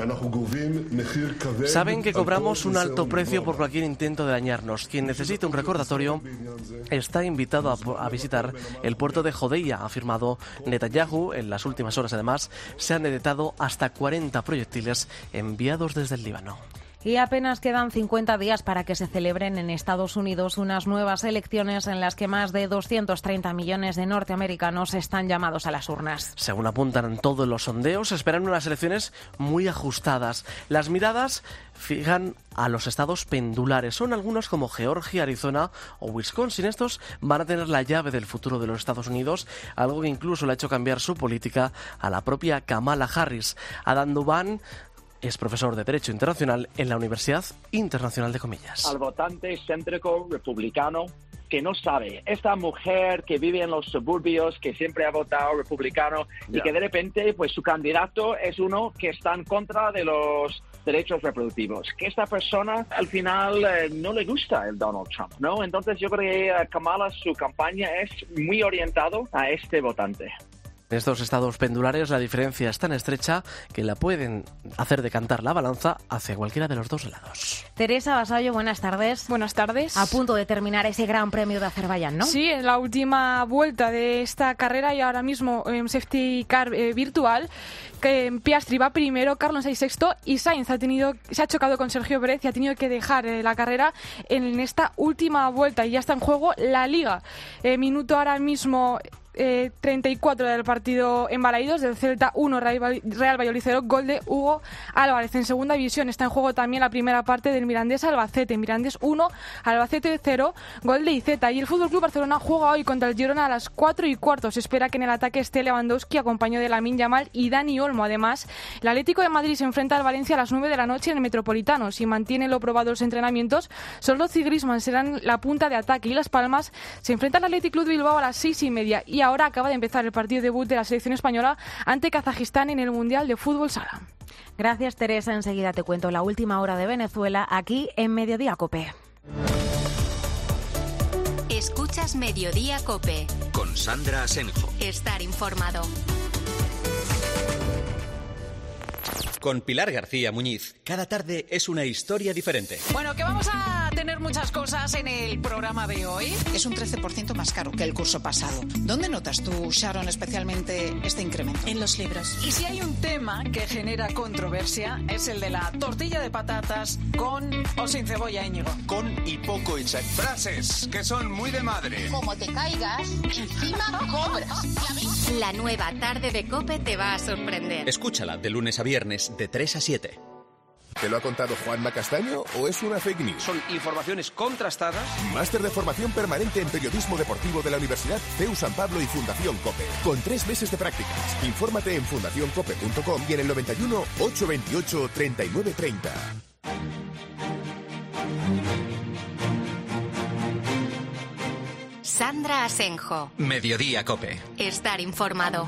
Saben que cobramos un alto precio por cualquier intento de dañarnos. Quien necesite un recordatorio está invitado a, a visitar el puerto de Jodeia, ha afirmado Netanyahu. En las últimas horas, además, se han detectado hasta cuarenta proyectiles enviados desde el Líbano. Y apenas quedan cincuenta días para que se celebren en Estados Unidos unas nuevas elecciones en las que más de doscientos treinta millones de norteamericanos están llamados a las urnas. Según apuntan todos los sondeos, se esperan unas elecciones muy ajustadas. Las miradas fijan a los estados pendulares. Son algunos como Georgia, Arizona o Wisconsin. Estos van a tener la llave del futuro de los Estados Unidos, algo que incluso le ha hecho cambiar su política a la propia Kamala Harris. Adam Duban es profesor de Derecho Internacional en la Universidad Internacional de Comillas. Al votante céntrico republicano que no sabe, esta mujer que vive en los suburbios, que siempre ha votado republicano yeah. y que de repente pues su candidato es uno que está en contra de los derechos reproductivos, que esta persona al final eh, no le gusta el Donald Trump, ¿no? Entonces yo creo que eh, Kamala, su campaña es muy orientado a este votante. En estos estados pendulares la diferencia es tan estrecha que la pueden hacer decantar la balanza hacia cualquiera de los dos lados. Teresa Basallo, buenas tardes. Buenas tardes. A punto de terminar ese Gran Premio de Azerbaiyán, ¿no? Sí, en la última vuelta de esta carrera y ahora mismo en safety car eh, virtual, que Piastri va primero, Carlos Sainz sexto y Sainz ha tenido, se ha chocado con Sergio Pérez y ha tenido que dejar eh, la carrera en esta última vuelta y ya está en juego la Liga. Eh, minuto ahora mismo Eh, treinta y cuatro del partido en Balaídos, del Celta uno, Real Valladolid cero, gol de Hugo Álvarez. En segunda división está en juego también la primera parte del Mirandés Albacete, Mirandés uno, Albacete cero, gol de Iceta. Y el Fútbol Club Barcelona juega hoy contra el Girona a las cuatro y cuarto. Se espera que en el ataque esté Lewandowski acompañado de Lamine Yamal y Dani Olmo. Además, el Atlético de Madrid se enfrenta al Valencia a las nueve de la noche en el Metropolitano. Si mantiene lo probado los entrenamientos, Sorloz y Griezmann serán la punta de ataque y Las Palmas se enfrenta al Athletic Club de Bilbao a las seis y media. Y ahora acaba de empezar el partido debut de la selección española ante Kazajistán en el Mundial de Fútbol Sala. Gracias, Teresa. Enseguida te cuento la última hora de Venezuela aquí en Mediodía COPE. Escuchas Mediodía COPE. Con Sandra Asenjo. Estar informado. Con Pilar García Muñiz, cada tarde es una historia diferente. Bueno, que vamos a tener muchas cosas en el programa de hoy. Es un trece por ciento más caro que el curso pasado. ¿Dónde notas tú, Sharon, especialmente este incremento? En los libros. Y si hay un tema que genera controversia, es el de la tortilla de patatas con o sin cebolla, Íñigo. Con y poco y sal. Frases que son muy de madre. Como te caigas, encima cobras. La nueva tarde de COPE te va a sorprender. Escúchala de lunes a viernes de tres a siete. ¿Te lo ha contado Juanma Castaño o es una fake news? Son informaciones contrastadas. Máster de formación permanente en periodismo deportivo de la Universidad C E U San Pablo y Fundación COPE. Con tres meses de prácticas. Infórmate en fundación cope punto com y en el noventa y uno, ochocientos veintiocho, treinta y nueve treinta. Sandra Asenjo. Mediodía COPE. Estar informado.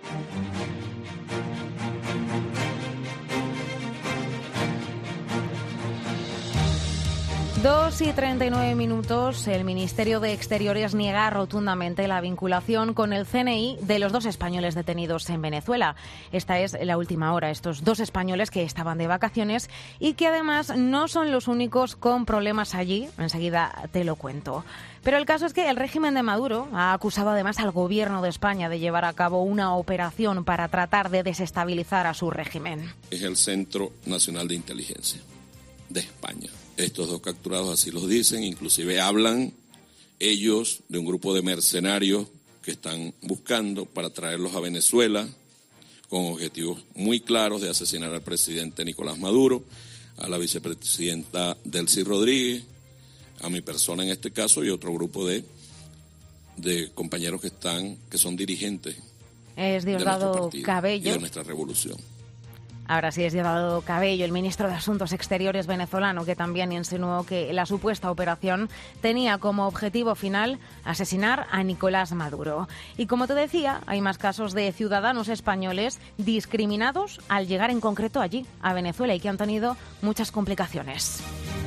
Dos y treinta y nueve minutos. El Ministerio de Exteriores niega rotundamente la vinculación con el C N I de los dos españoles detenidos en Venezuela. Esta es la última hora. Estos dos españoles que estaban de vacaciones y que además no son los únicos con problemas allí. Enseguida te lo cuento. Pero el caso es que el régimen de Maduro ha acusado además al gobierno de España de llevar a cabo una operación para tratar de desestabilizar a su régimen. Es el Centro Nacional de Inteligencia de España. Estos dos capturados así los dicen, inclusive hablan ellos de un grupo de mercenarios que están buscando para traerlos a Venezuela con objetivos muy claros de asesinar al presidente Nicolás Maduro, a la vicepresidenta Delcy Rodríguez, a mi persona en este caso y otro grupo de, de compañeros que están, que son dirigentes es Diosdado Cabello y de nuestra revolución. Ahora sí es Diosdado Cabello, el ministro de Asuntos Exteriores venezolano, que también insinuó que la supuesta operación tenía como objetivo final asesinar a Nicolás Maduro. Y como te decía, hay más casos de ciudadanos españoles discriminados al llegar en concreto allí, a Venezuela, y que han tenido muchas complicaciones.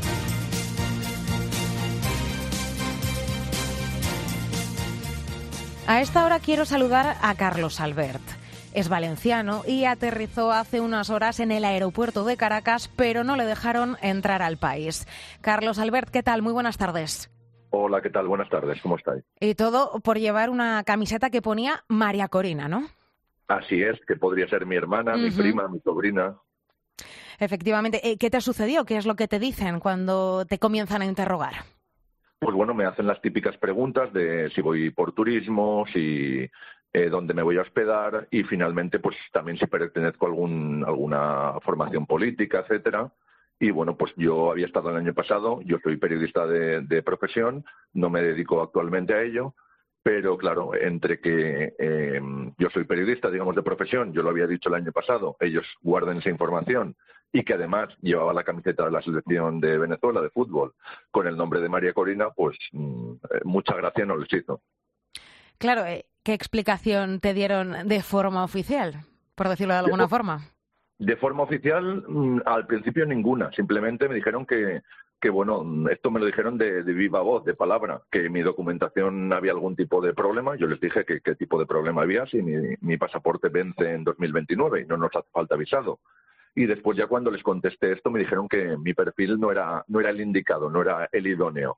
A esta hora quiero saludar a Carlos Albert. Es valenciano y aterrizó hace unas horas en el aeropuerto de Caracas, pero no le dejaron entrar al país. Carlos Albert, ¿qué tal? Muy buenas tardes. Hola, ¿qué tal? Buenas tardes, ¿cómo estáis? Y todo por llevar una camiseta que ponía María Corina, ¿no? Así es, que podría ser mi hermana, uh-huh. mi prima, mi sobrina. Efectivamente. ¿Qué te sucedió? ¿Qué es lo que te dicen cuando te comienzan a interrogar? Pues bueno, me hacen las típicas preguntas de si voy por turismo, si eh, dónde me voy a hospedar y finalmente pues también si pertenezco a algún, alguna formación política, etcétera. Y bueno, pues yo había estado el año pasado, yo soy periodista de, de profesión, no me dedico actualmente a ello, pero claro, entre que eh, yo soy periodista, digamos, de profesión, yo lo había dicho el año pasado, ellos guarden esa información, y que además llevaba la camiseta de la selección de Venezuela de fútbol con el nombre de María Corina, pues mmm, mucha gracia no les hizo. Claro, ¿qué explicación te dieron de forma oficial, por decirlo de alguna de forma? De forma oficial, mmm, al principio ninguna. Simplemente me dijeron que, que bueno, esto me lo dijeron de, de viva voz, de palabra, que mi documentación había algún tipo de problema. Yo les dije que qué tipo de problema había, si mi, mi pasaporte vence en dos mil veintinueve y no nos hace falta visado. Y después ya cuando les contesté esto me dijeron que mi perfil no era, no era el indicado, no era el idóneo.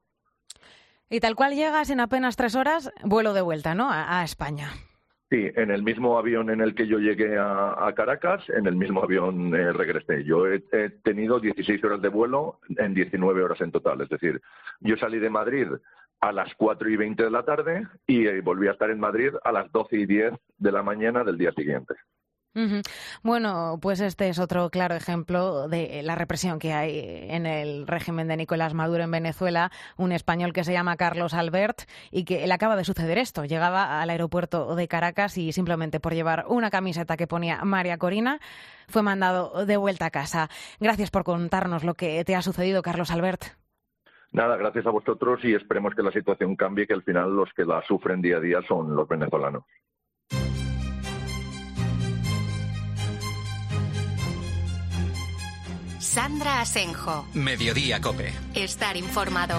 Y tal cual llegas en apenas tres horas, vuelo de vuelta, ¿no?, a, a España. Sí, en el mismo avión en el que yo llegué a, a Caracas, en el mismo avión eh, regresé. Yo he, he tenido dieciséis horas de vuelo en diecinueve horas en total. Es decir, yo salí de Madrid a las cuatro y veinte de la tarde y eh, volví a estar en Madrid a las doce y diez de la mañana del día siguiente. Uh-huh. Bueno, pues este es otro claro ejemplo de la represión que hay en el régimen de Nicolás Maduro en Venezuela, un español que se llama Carlos Albert y que le acaba de suceder esto. Llegaba al aeropuerto de Caracas y simplemente por llevar una camiseta que ponía María Corina fue mandado de vuelta a casa. Gracias por contarnos lo que te ha sucedido, Carlos Albert. Nada, gracias a vosotros y esperemos que la situación cambie, que al final los que la sufren día a día son los venezolanos. Sandra Asenjo. Mediodía Cope. Estar informado.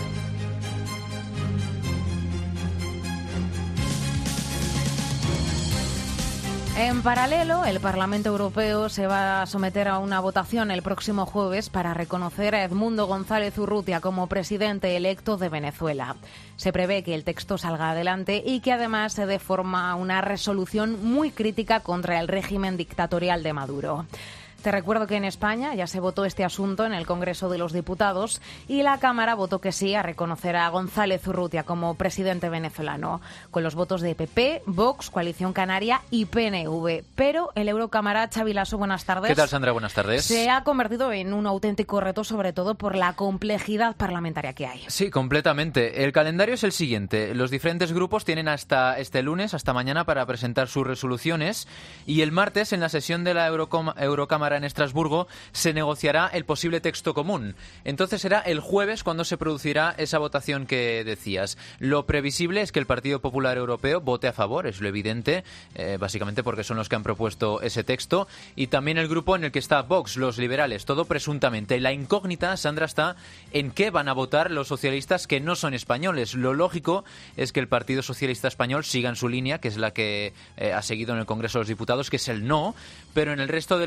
En paralelo, el Parlamento Europeo se va a someter a una votación el próximo jueves para reconocer a Edmundo González Urrutia como presidente electo de Venezuela. Se prevé que el texto salga adelante y que además se dé forma a una resolución muy crítica contra el régimen dictatorial de Maduro. Te recuerdo que en España ya se votó este asunto en el Congreso de los Diputados y la Cámara votó que sí a reconocer a González Urrutia como presidente venezolano, con los votos de P P, Vox, Coalición Canaria y P N V. Pero el eurocámara Xabi Lasso, buenas tardes. ¿Qué tal, Sandra? Buenas tardes. Se ha convertido en un auténtico reto, sobre todo por la complejidad parlamentaria que hay. Sí, completamente. El calendario es el siguiente. Los diferentes grupos tienen hasta este lunes, hasta mañana, para presentar sus resoluciones y el martes, en la sesión de la Eurocom- Eurocámara en Estrasburgo, se negociará el posible texto común. Entonces será el jueves cuando se producirá esa votación que decías. Lo previsible es que el Partido Popular Europeo vote a favor, es lo evidente, eh, básicamente porque son los que han propuesto ese texto, y también el grupo en el que está Vox, los liberales, todo presuntamente. La incógnita, Sandra, está en qué van a votar los socialistas que no son españoles. Lo lógico es que el Partido Socialista Español siga en su línea, que es la que eh, ha seguido en el Congreso de los Diputados, que es el no, pero en el resto de los países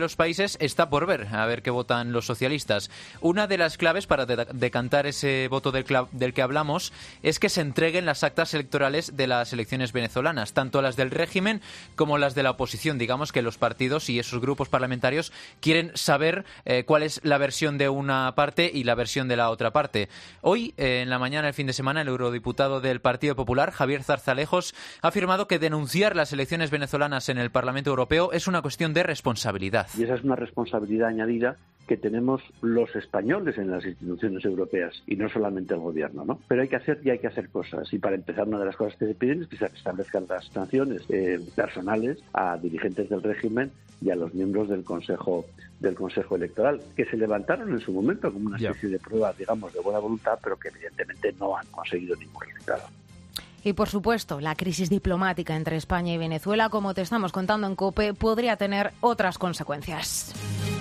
elecciones está por ver, a ver qué votan los socialistas. Una de las claves para de- decantar ese voto del, cla- del que hablamos es que se entreguen las actas electorales de las elecciones venezolanas, tanto las del régimen como las de la oposición. Digamos que los partidos y esos grupos parlamentarios quieren saber eh, cuál es la versión de una parte y la versión de la otra parte. Hoy, eh, en la mañana del fin de semana, el eurodiputado del Partido Popular, Javier Zarzalejos, ha afirmado que denunciar las elecciones venezolanas en el Parlamento Europeo es una cuestión de responsabilidad. Y esa es una responsabilidad añadida que tenemos los españoles en las instituciones europeas y no solamente el gobierno, ¿no? Pero hay que hacer y hay que hacer cosas. Y para empezar, una de las cosas que se piden es que se establezcan las sanciones eh, personales a dirigentes del régimen y a los miembros del Consejo del Consejo Electoral, que se levantaron en su momento como una especie de prueba, digamos, de buena voluntad, pero que evidentemente no han conseguido ningún resultado. Y, por supuesto, la crisis diplomática entre España y Venezuela, como te estamos contando en COPE, podría tener otras consecuencias.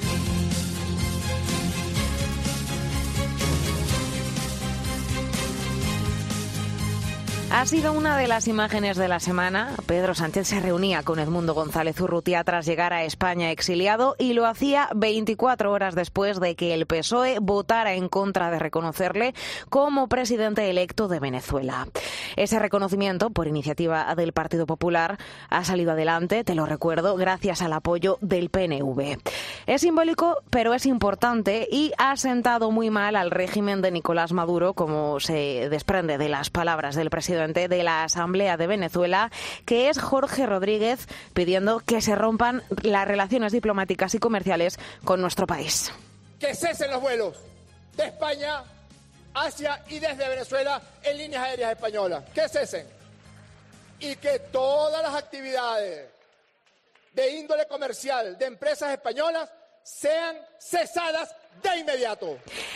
Ha sido una de las imágenes de la semana. Pedro Sánchez se reunía con Edmundo González Urrutia tras llegar a España exiliado y lo hacía veinticuatro horas después de que el P S O E votara en contra de reconocerle como presidente electo de Venezuela. Ese reconocimiento, por iniciativa del Partido Popular, ha salido adelante, te lo recuerdo, gracias al apoyo del P N V. Es simbólico, pero es importante y ha sentado muy mal al régimen de Nicolás Maduro, como se desprende de las palabras del presidente de la Asamblea de Venezuela, que es Jorge Rodríguez, pidiendo que se rompan las relaciones diplomáticas y comerciales con nuestro país. Que cesen los vuelos de España hacia y desde Venezuela en líneas aéreas españolas. Que cesen. Y que todas las actividades de índole comercial de empresas españolas sean cesadas de inmediato.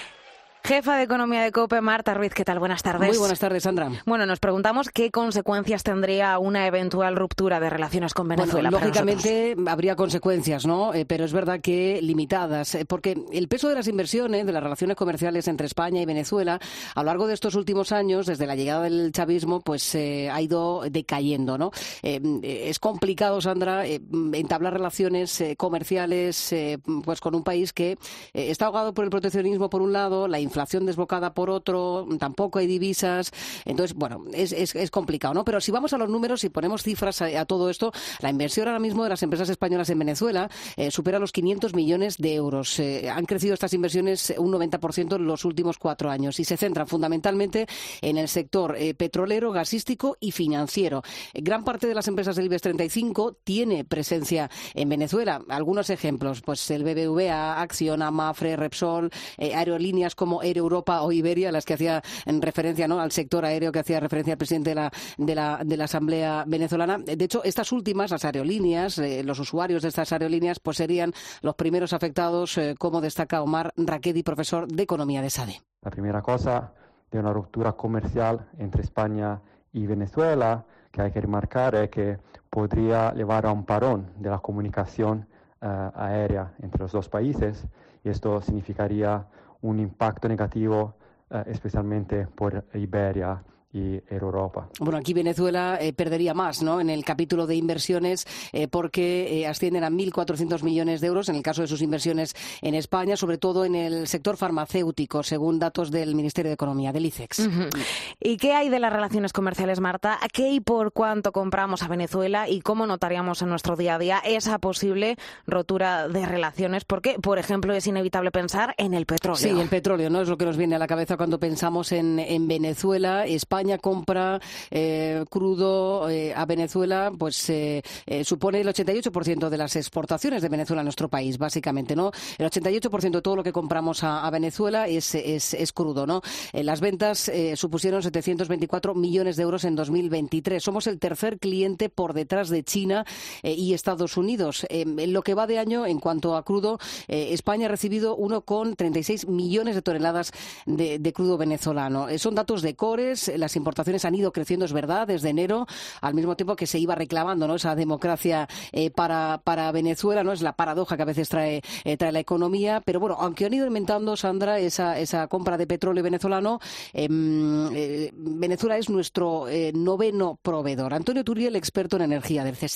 Jefa de Economía de COPE, Marta Ruiz, ¿qué tal? Buenas tardes. Muy buenas tardes, Sandra. Bueno, nos preguntamos qué consecuencias tendría una eventual ruptura de relaciones con Venezuela. Bueno, lógicamente habría consecuencias, ¿no? Eh, pero es verdad que limitadas, eh, porque el peso de las inversiones, de las relaciones comerciales entre España y Venezuela, a lo largo de estos últimos años, desde la llegada del chavismo, pues eh, ha ido decayendo, ¿no? Eh, es complicado, Sandra, eh, entablar relaciones eh, comerciales eh, pues con un país que eh, está ahogado por el proteccionismo por un lado, la inflación desbocada por otro, tampoco hay divisas. Entonces, bueno, es, es, es complicado, ¿no? Pero si vamos a los números y ponemos cifras a, a todo esto, la inversión ahora mismo de las empresas españolas en Venezuela eh, supera los quinientos millones de euros. Eh, han crecido estas inversiones un noventa por ciento en los últimos cuatro años y se centran fundamentalmente en el sector eh, petrolero, gasístico y financiero. Eh, gran parte de las empresas del IBEX treinta y cinco tiene presencia en Venezuela. Algunos ejemplos, pues el B B V A, Acciona, Mafre, Repsol, eh, aerolíneas como Air Europa o Iberia, las que hacía en referencia, ¿no?, al sector aéreo que hacía referencia al presidente de la, de la, de la Asamblea venezolana. De hecho, estas últimas, las aerolíneas, eh, los usuarios de estas aerolíneas, pues serían los primeros afectados, eh, como destaca Omar Raquedi, profesor de Economía de SADE. La primera cosa de una ruptura comercial entre España y Venezuela que hay que remarcar es que podría llevar a un parón de la comunicación uh, aérea entre los dos países, y esto significaría un impacto negativo, eh, especialmente por Iberia y Europa. Bueno, aquí Venezuela eh, perdería más, ¿no?, en el capítulo de inversiones, eh, porque eh, ascienden a mil cuatrocientos millones de euros en el caso de sus inversiones en España, sobre todo en el sector farmacéutico, según datos del Ministerio de Economía, del ICEX. Uh-huh. ¿Y qué hay de las relaciones comerciales, Marta? ¿A qué y por cuánto compramos a Venezuela y cómo notaríamos en nuestro día a día esa posible rotura de relaciones? Porque, por ejemplo, es inevitable pensar en el petróleo. Sí, el petróleo, ¿no?, es lo que nos viene a la cabeza cuando pensamos en, en Venezuela. España compra eh, crudo eh, a Venezuela, pues eh, eh, supone el ochenta y ocho por ciento de las exportaciones de Venezuela a nuestro país, básicamente, ¿no? El ochenta y ocho por ciento de todo lo que compramos a, a Venezuela es, es, es crudo, ¿no? Eh, las ventas eh, supusieron setecientos veinticuatro millones de euros en dos mil veintitrés. Somos el tercer cliente por detrás de China eh, y Estados Unidos. Eh, en lo que va de año, en cuanto a crudo, eh, España ha recibido uno coma treinta y seis millones de toneladas de, de crudo venezolano. Eh, son datos de Cores. Las importaciones han ido creciendo, es verdad, desde enero, al mismo tiempo que se iba reclamando, ¿no?, esa democracia eh, para, para Venezuela, ¿no? Es la paradoja que a veces trae, eh, trae la economía, pero bueno, aunque han ido aumentando, Sandra, esa, esa compra de petróleo venezolano, eh, eh, Venezuela es nuestro eh, noveno proveedor. Antonio Turiel, experto en energía del CSIC.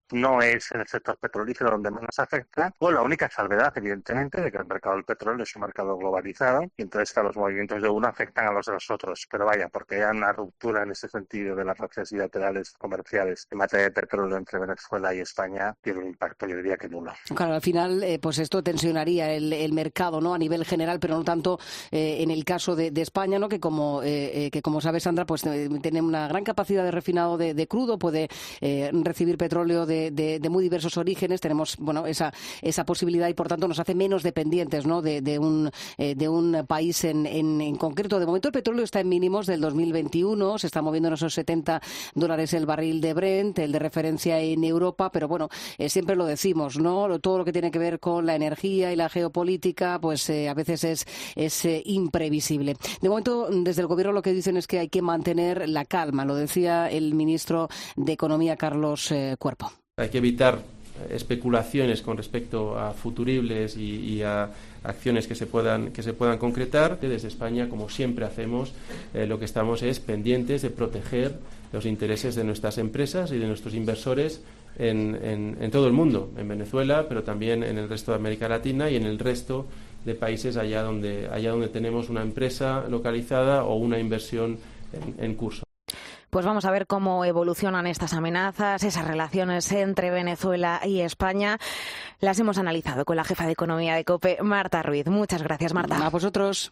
no es en el sector petrolífero donde más nos afecta, con la única salvedad, evidentemente, de que el mercado del petróleo es un mercado globalizado y entonces que los movimientos de uno afectan a los de los otros. Pero vaya, porque haya una ruptura en ese sentido de las relaciones bilaterales comerciales en materia de petróleo entre Venezuela y España, tiene un impacto, yo diría que nulo. Claro, al final, eh, pues esto tensionaría el, el mercado, ¿no?, a nivel general, pero no tanto eh, en el caso de, de España, ¿no?, que como eh, que como sabe Sandra, pues eh, tiene una gran capacidad de refinado de, de crudo, puede eh, recibir petróleo de, de, de muy diversos orígenes. Tenemos, bueno, esa esa posibilidad y por tanto nos hace menos dependientes, ¿no?, de, de un eh, de un país en, en, en concreto. De momento el petróleo está en mínimos del dos mil veintiuno, se está moviendo en esos setenta dólares el barril de Brent, el de referencia en Europa, pero bueno, eh, siempre lo decimos, ¿no? Todo lo que tiene que ver con la energía y la geopolítica, pues eh, a veces es, es eh, imprevisible. De momento, desde el Gobierno lo que dicen es que hay que mantener la calma, lo decía el ministro de Economía, Carlos eh, Cuerpo. Hay que evitar especulaciones con respecto a futuribles y, y a acciones que se puedan que se puedan concretar. Desde España, como siempre hacemos, eh, lo que estamos es pendientes de proteger los intereses de nuestras empresas y de nuestros inversores en, en, en todo el mundo, en Venezuela, pero también en el resto de América Latina y en el resto de países allá donde allá donde tenemos una empresa localizada o una inversión en, en curso. Pues vamos a ver cómo evolucionan estas amenazas, esas relaciones entre Venezuela y España. Las hemos analizado con la jefa de Economía de COPE, Marta Ruiz. Muchas gracias, Marta. A vosotros.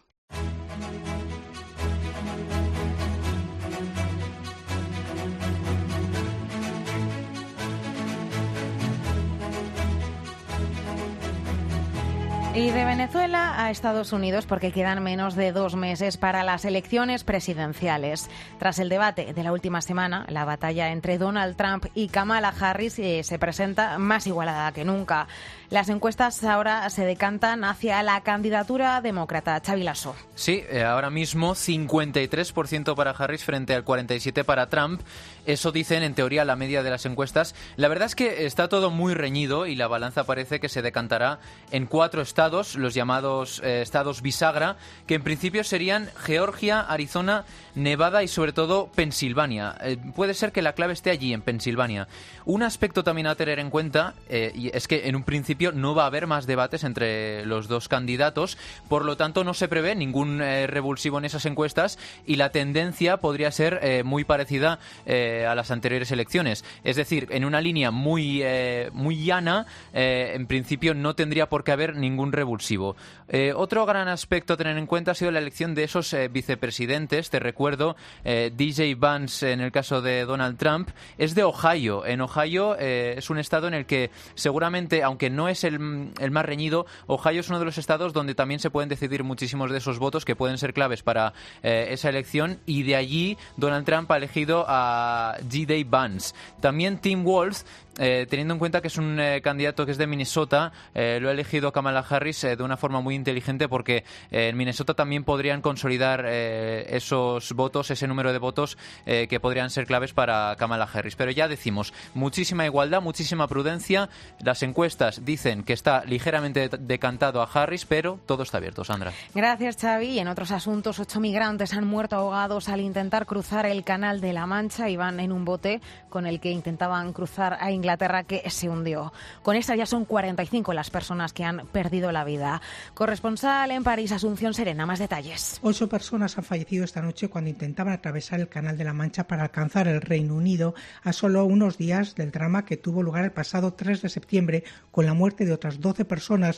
Y de Venezuela a Estados Unidos, porque quedan menos de dos meses para las elecciones presidenciales. Tras el debate de la última semana, la batalla entre Donald Trump y Kamala Harris eh, se presenta más igualada que nunca. Las encuestas ahora se decantan hacia la candidatura demócrata. Xavi Lasso. Sí, eh, ahora mismo cincuenta y tres por ciento para Harris frente al cuarenta y siete por ciento para Trump. Eso dicen, en teoría, la media de las encuestas. La verdad es que está todo muy reñido y la balanza parece que se decantará en cuatro estados, los llamados eh, estados bisagra, que en principio serían Georgia, Arizona, Nevada y sobre todo Pensilvania. Eh, puede ser que la clave esté allí, en Pensilvania. Un aspecto también a tener en cuenta eh, y es que en un principio no va a haber más debates entre los dos candidatos, por lo tanto no se prevé ningún eh, revulsivo en esas encuestas y la tendencia podría ser eh, muy parecida eh, a las anteriores elecciones. Es decir, en una línea muy, eh, muy llana, eh, en principio no tendría por qué haber ningún revulsivo. Eh, otro gran aspecto a tener en cuenta ha sido la elección de esos eh, vicepresidentes. Te recuerdo, eh, D J Vance, en el caso de Donald Trump, es de Ohio. En Ohio eh, es un estado en el que seguramente, aunque no es el, el más reñido, Ohio es uno de los estados donde también se pueden decidir muchísimos de esos votos que pueden ser claves para eh, esa elección, y de allí Donald Trump ha elegido a D J Vance. También Tim Walz, Eh, teniendo en cuenta que es un eh, candidato que es de Minnesota, eh, lo ha elegido Kamala Harris eh, de una forma muy inteligente, porque eh, en Minnesota también podrían consolidar eh, esos votos, ese número de votos eh, que podrían ser claves para Kamala Harris. Pero ya decimos, muchísima igualdad, muchísima prudencia. Las encuestas dicen que está ligeramente decantado a Harris, pero todo está abierto. Sandra. Gracias, Xavi. Y en otros asuntos, ocho migrantes han muerto ahogados al intentar cruzar el Canal de la Mancha. Iban en un bote con el que intentaban cruzar a Inglaterra. Inglaterra, que se hundió. Con esta ya son cuarenta y cinco las personas que han perdido la vida. Corresponsal en París, Asunción Serena, más detalles. Ocho personas han fallecido esta noche cuando intentaban atravesar el Canal de la Mancha para alcanzar el Reino Unido, a solo unos días del drama que tuvo lugar el pasado tres de septiembre, con la muerte de otras doce personas.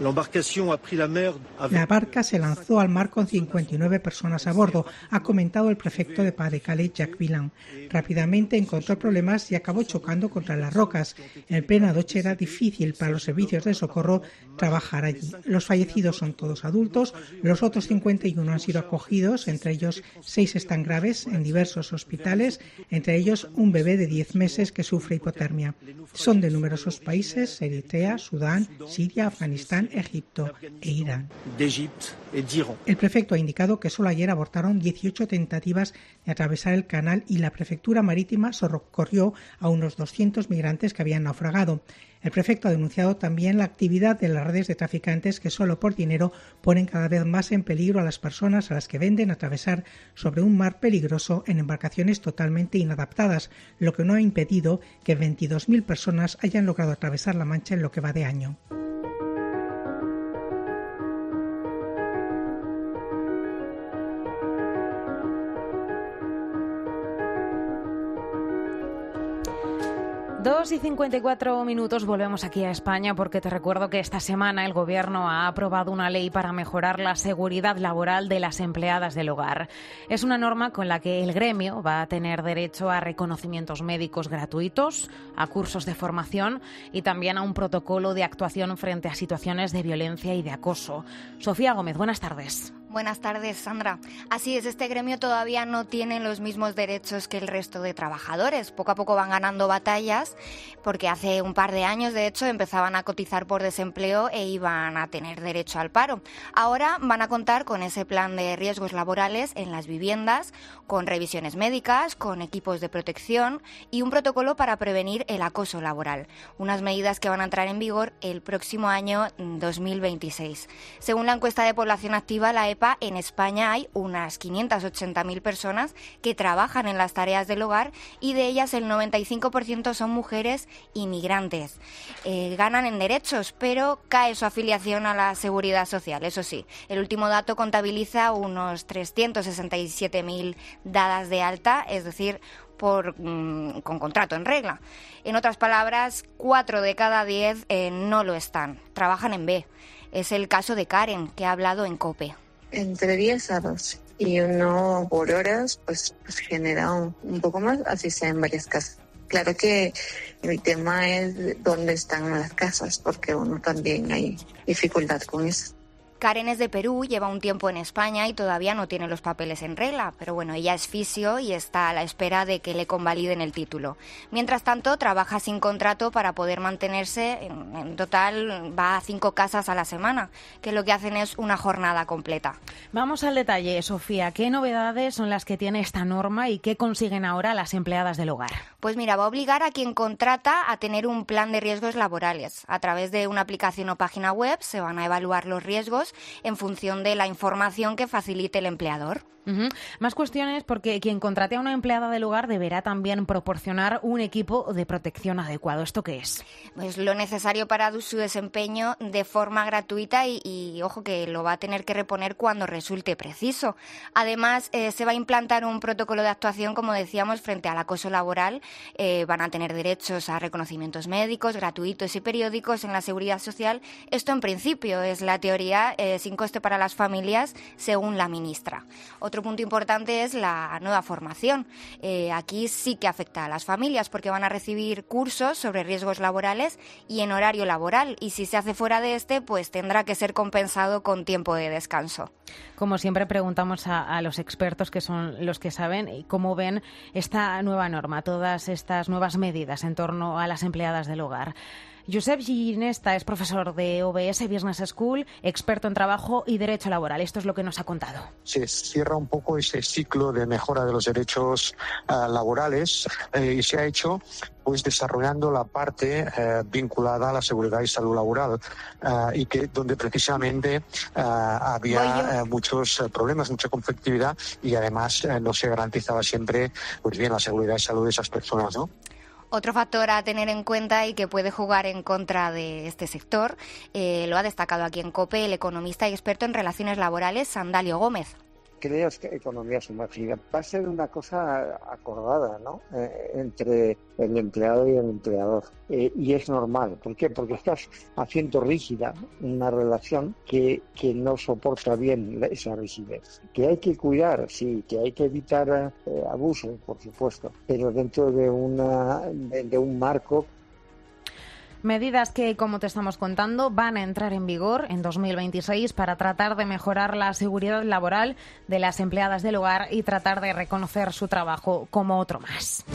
La barca se lanzó al mar con cincuenta y nueve personas a bordo, ha comentado el prefecto de Pas-de-Calais, Jacques Villan. Rápidamente encontró problemas y acabó chocando contra las rocas. En plena noche era difícil para los servicios de socorro trabajar allí. Los fallecidos son todos adultos, los otros cincuenta y uno han sido acogidos, entre ellos seis están graves en diversos hospitales, entre ellos un bebé de diez meses que sufre hipotermia. Son de numerosos países: Eritrea, Sudán, Siria, Afganistán, Egipto e Irán. El prefecto ha indicado que solo ayer abortaron dieciocho tentativas de atravesar el canal y la prefectura marítima socorrió a unos doscientos migrantes que habían naufragado. El prefecto ha denunciado también la actividad de las redes de narcotraficantes que solo por dinero ponen cada vez más en peligro a las personas a las que venden atravesar sobre un mar peligroso en embarcaciones totalmente inadaptadas, lo que no ha impedido que veintidós mil personas hayan logrado atravesar la Mancha en lo que va de año. Dos y cincuenta y cuatro minutos, volvemos aquí a España porque te recuerdo que esta semana el Gobierno ha aprobado una ley para mejorar la seguridad laboral de las empleadas del hogar. Es una norma con la que el gremio va a tener derecho a reconocimientos médicos gratuitos, a cursos de formación y también a un protocolo de actuación frente a situaciones de violencia y de acoso. Sofía Gómez, buenas tardes. Buenas tardes, Sandra. Así es, este gremio todavía no tiene los mismos derechos que el resto de trabajadores. Poco a poco van ganando batallas porque hace un par de años, de hecho, empezaban a cotizar por desempleo e iban a tener derecho al paro. Ahora van a contar con ese plan de riesgos laborales en las viviendas, con revisiones médicas, con equipos de protección y un protocolo para prevenir el acoso laboral. Unas medidas que van a entrar en vigor el próximo año dos mil veintiséis. Según la encuesta de población activa, la E P A, en España hay unas quinientas ochenta mil personas que trabajan en las tareas del hogar y de ellas el noventa y cinco por ciento son mujeres inmigrantes. Eh, ganan en derechos, pero cae su afiliación a la seguridad social, eso sí. El último dato contabiliza unos trescientos sesenta y siete mil dadas de alta, es decir, por, mmm, con contrato en regla. En otras palabras, cuatro de cada diez eh, no lo están, trabajan en B. Es el caso de Karen, que ha hablado en COPE. Entre diez a doce y uno por horas pues, pues genera un, un poco más, así sea en varias casas. Claro que el tema es dónde están las casas, porque uno también hay dificultad con eso. Karen es de Perú, lleva un tiempo en España y todavía no tiene los papeles en regla, pero bueno, ella es fisio y está a la espera de que le convaliden el título. Mientras tanto, trabaja sin contrato para poder mantenerse, en, en total va a cinco casas a la semana, que lo que hacen es una jornada completa. Vamos al detalle, Sofía. ¿Qué novedades son las que tiene esta norma y qué consiguen ahora las empleadas del hogar? Pues mira, va a obligar a quien contrata a tener un plan de riesgos laborales. A través de una aplicación o página web se van a evaluar los riesgos en función de la información que facilite el empleador. Uh-huh. Más cuestiones porque quien contrate a una empleada del hogar deberá también proporcionar un equipo de protección adecuado. ¿Esto qué es? Pues lo necesario para su desempeño de forma gratuita y, y ojo, que lo va a tener que reponer cuando resulte preciso. Además, eh, se va a implantar un protocolo de actuación, como decíamos, frente al acoso laboral. Eh, van a tener derechos a reconocimientos médicos gratuitos y periódicos en la seguridad social. Esto, en principio, es la teoría eh, sin coste para las familias, según la ministra. Otro punto importante es la nueva formación. Eh, aquí sí que afecta a las familias porque van a recibir cursos sobre riesgos laborales y en horario laboral. Y si se hace fuera de este, pues tendrá que ser compensado con tiempo de descanso. Como siempre, preguntamos a, a los expertos, que son los que saben, cómo ven esta nueva norma, todas estas nuevas medidas en torno a las empleadas del hogar. Josep Ginesta es profesor de O B S Business School, experto en trabajo y derecho laboral. Esto es lo que nos ha contado. Se cierra un poco ese ciclo de mejora de los derechos uh, laborales eh, y se ha hecho pues desarrollando la parte eh, vinculada a la seguridad y salud laboral uh, y que donde precisamente uh, había uh, muchos uh, problemas, mucha conflictividad y además uh, no se garantizaba siempre pues bien la seguridad y salud de esas personas, ¿no? Otro factor a tener en cuenta y que puede jugar en contra de este sector, eh, lo ha destacado aquí en COPE el economista y experto en relaciones laborales, Sandalio Gómez. Creo que economía sumergida va a ser una cosa acordada, ¿no? Eh, entre el empleado y el empleador. Eh, y es normal. ¿Por qué? Porque estás haciendo rígida una relación que, que no soporta bien esa rigidez. Que hay que cuidar, sí, que hay que evitar eh, abusos, por supuesto, pero dentro de, una, de, de un marco. Medidas que, como te estamos contando, van a entrar en vigor en dos mil veintiséis para tratar de mejorar la seguridad laboral de las empleadas del hogar y tratar de reconocer su trabajo como otro más.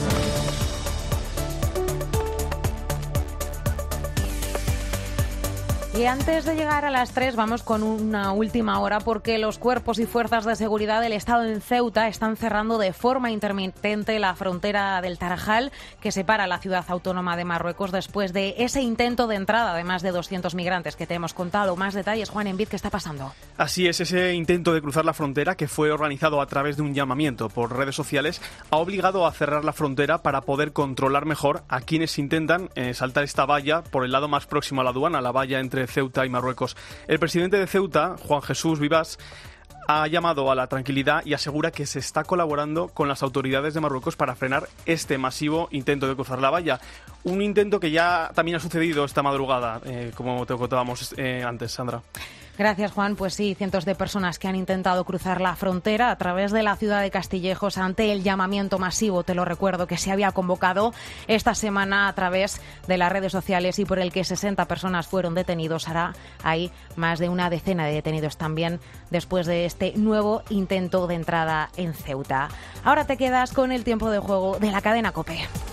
Y antes de llegar a las tres vamos con una última hora porque los cuerpos y fuerzas de seguridad del Estado en Ceuta están cerrando de forma intermitente la frontera del Tarajal que separa la ciudad autónoma de Marruecos después de ese intento de entrada de más de doscientos migrantes que te hemos contado. Más detalles, Juan Envid, ¿qué está pasando? Así es, ese intento de cruzar la frontera que fue organizado a través de un llamamiento por redes sociales ha obligado a cerrar la frontera para poder controlar mejor a quienes intentan eh, saltar esta valla por el lado más próximo a la aduana, la valla entre Ceuta y Marruecos. El presidente de Ceuta, Juan Jesús Vivas, ha llamado a la tranquilidad y asegura que se está colaborando con las autoridades de Marruecos para frenar este masivo intento de cruzar la valla. Un intento que ya también ha sucedido esta madrugada, eh, como te contábamos eh, antes, Sandra. Gracias, Juan. Pues sí, cientos de personas que han intentado cruzar la frontera a través de la ciudad de Castillejos ante el llamamiento masivo, te lo recuerdo, que se había convocado esta semana a través de las redes sociales y por el que sesenta personas fueron detenidos. Ahora hay más de una decena de detenidos también después de este nuevo intento de entrada en Ceuta. Ahora te quedas con el tiempo de juego de la cadena COPE.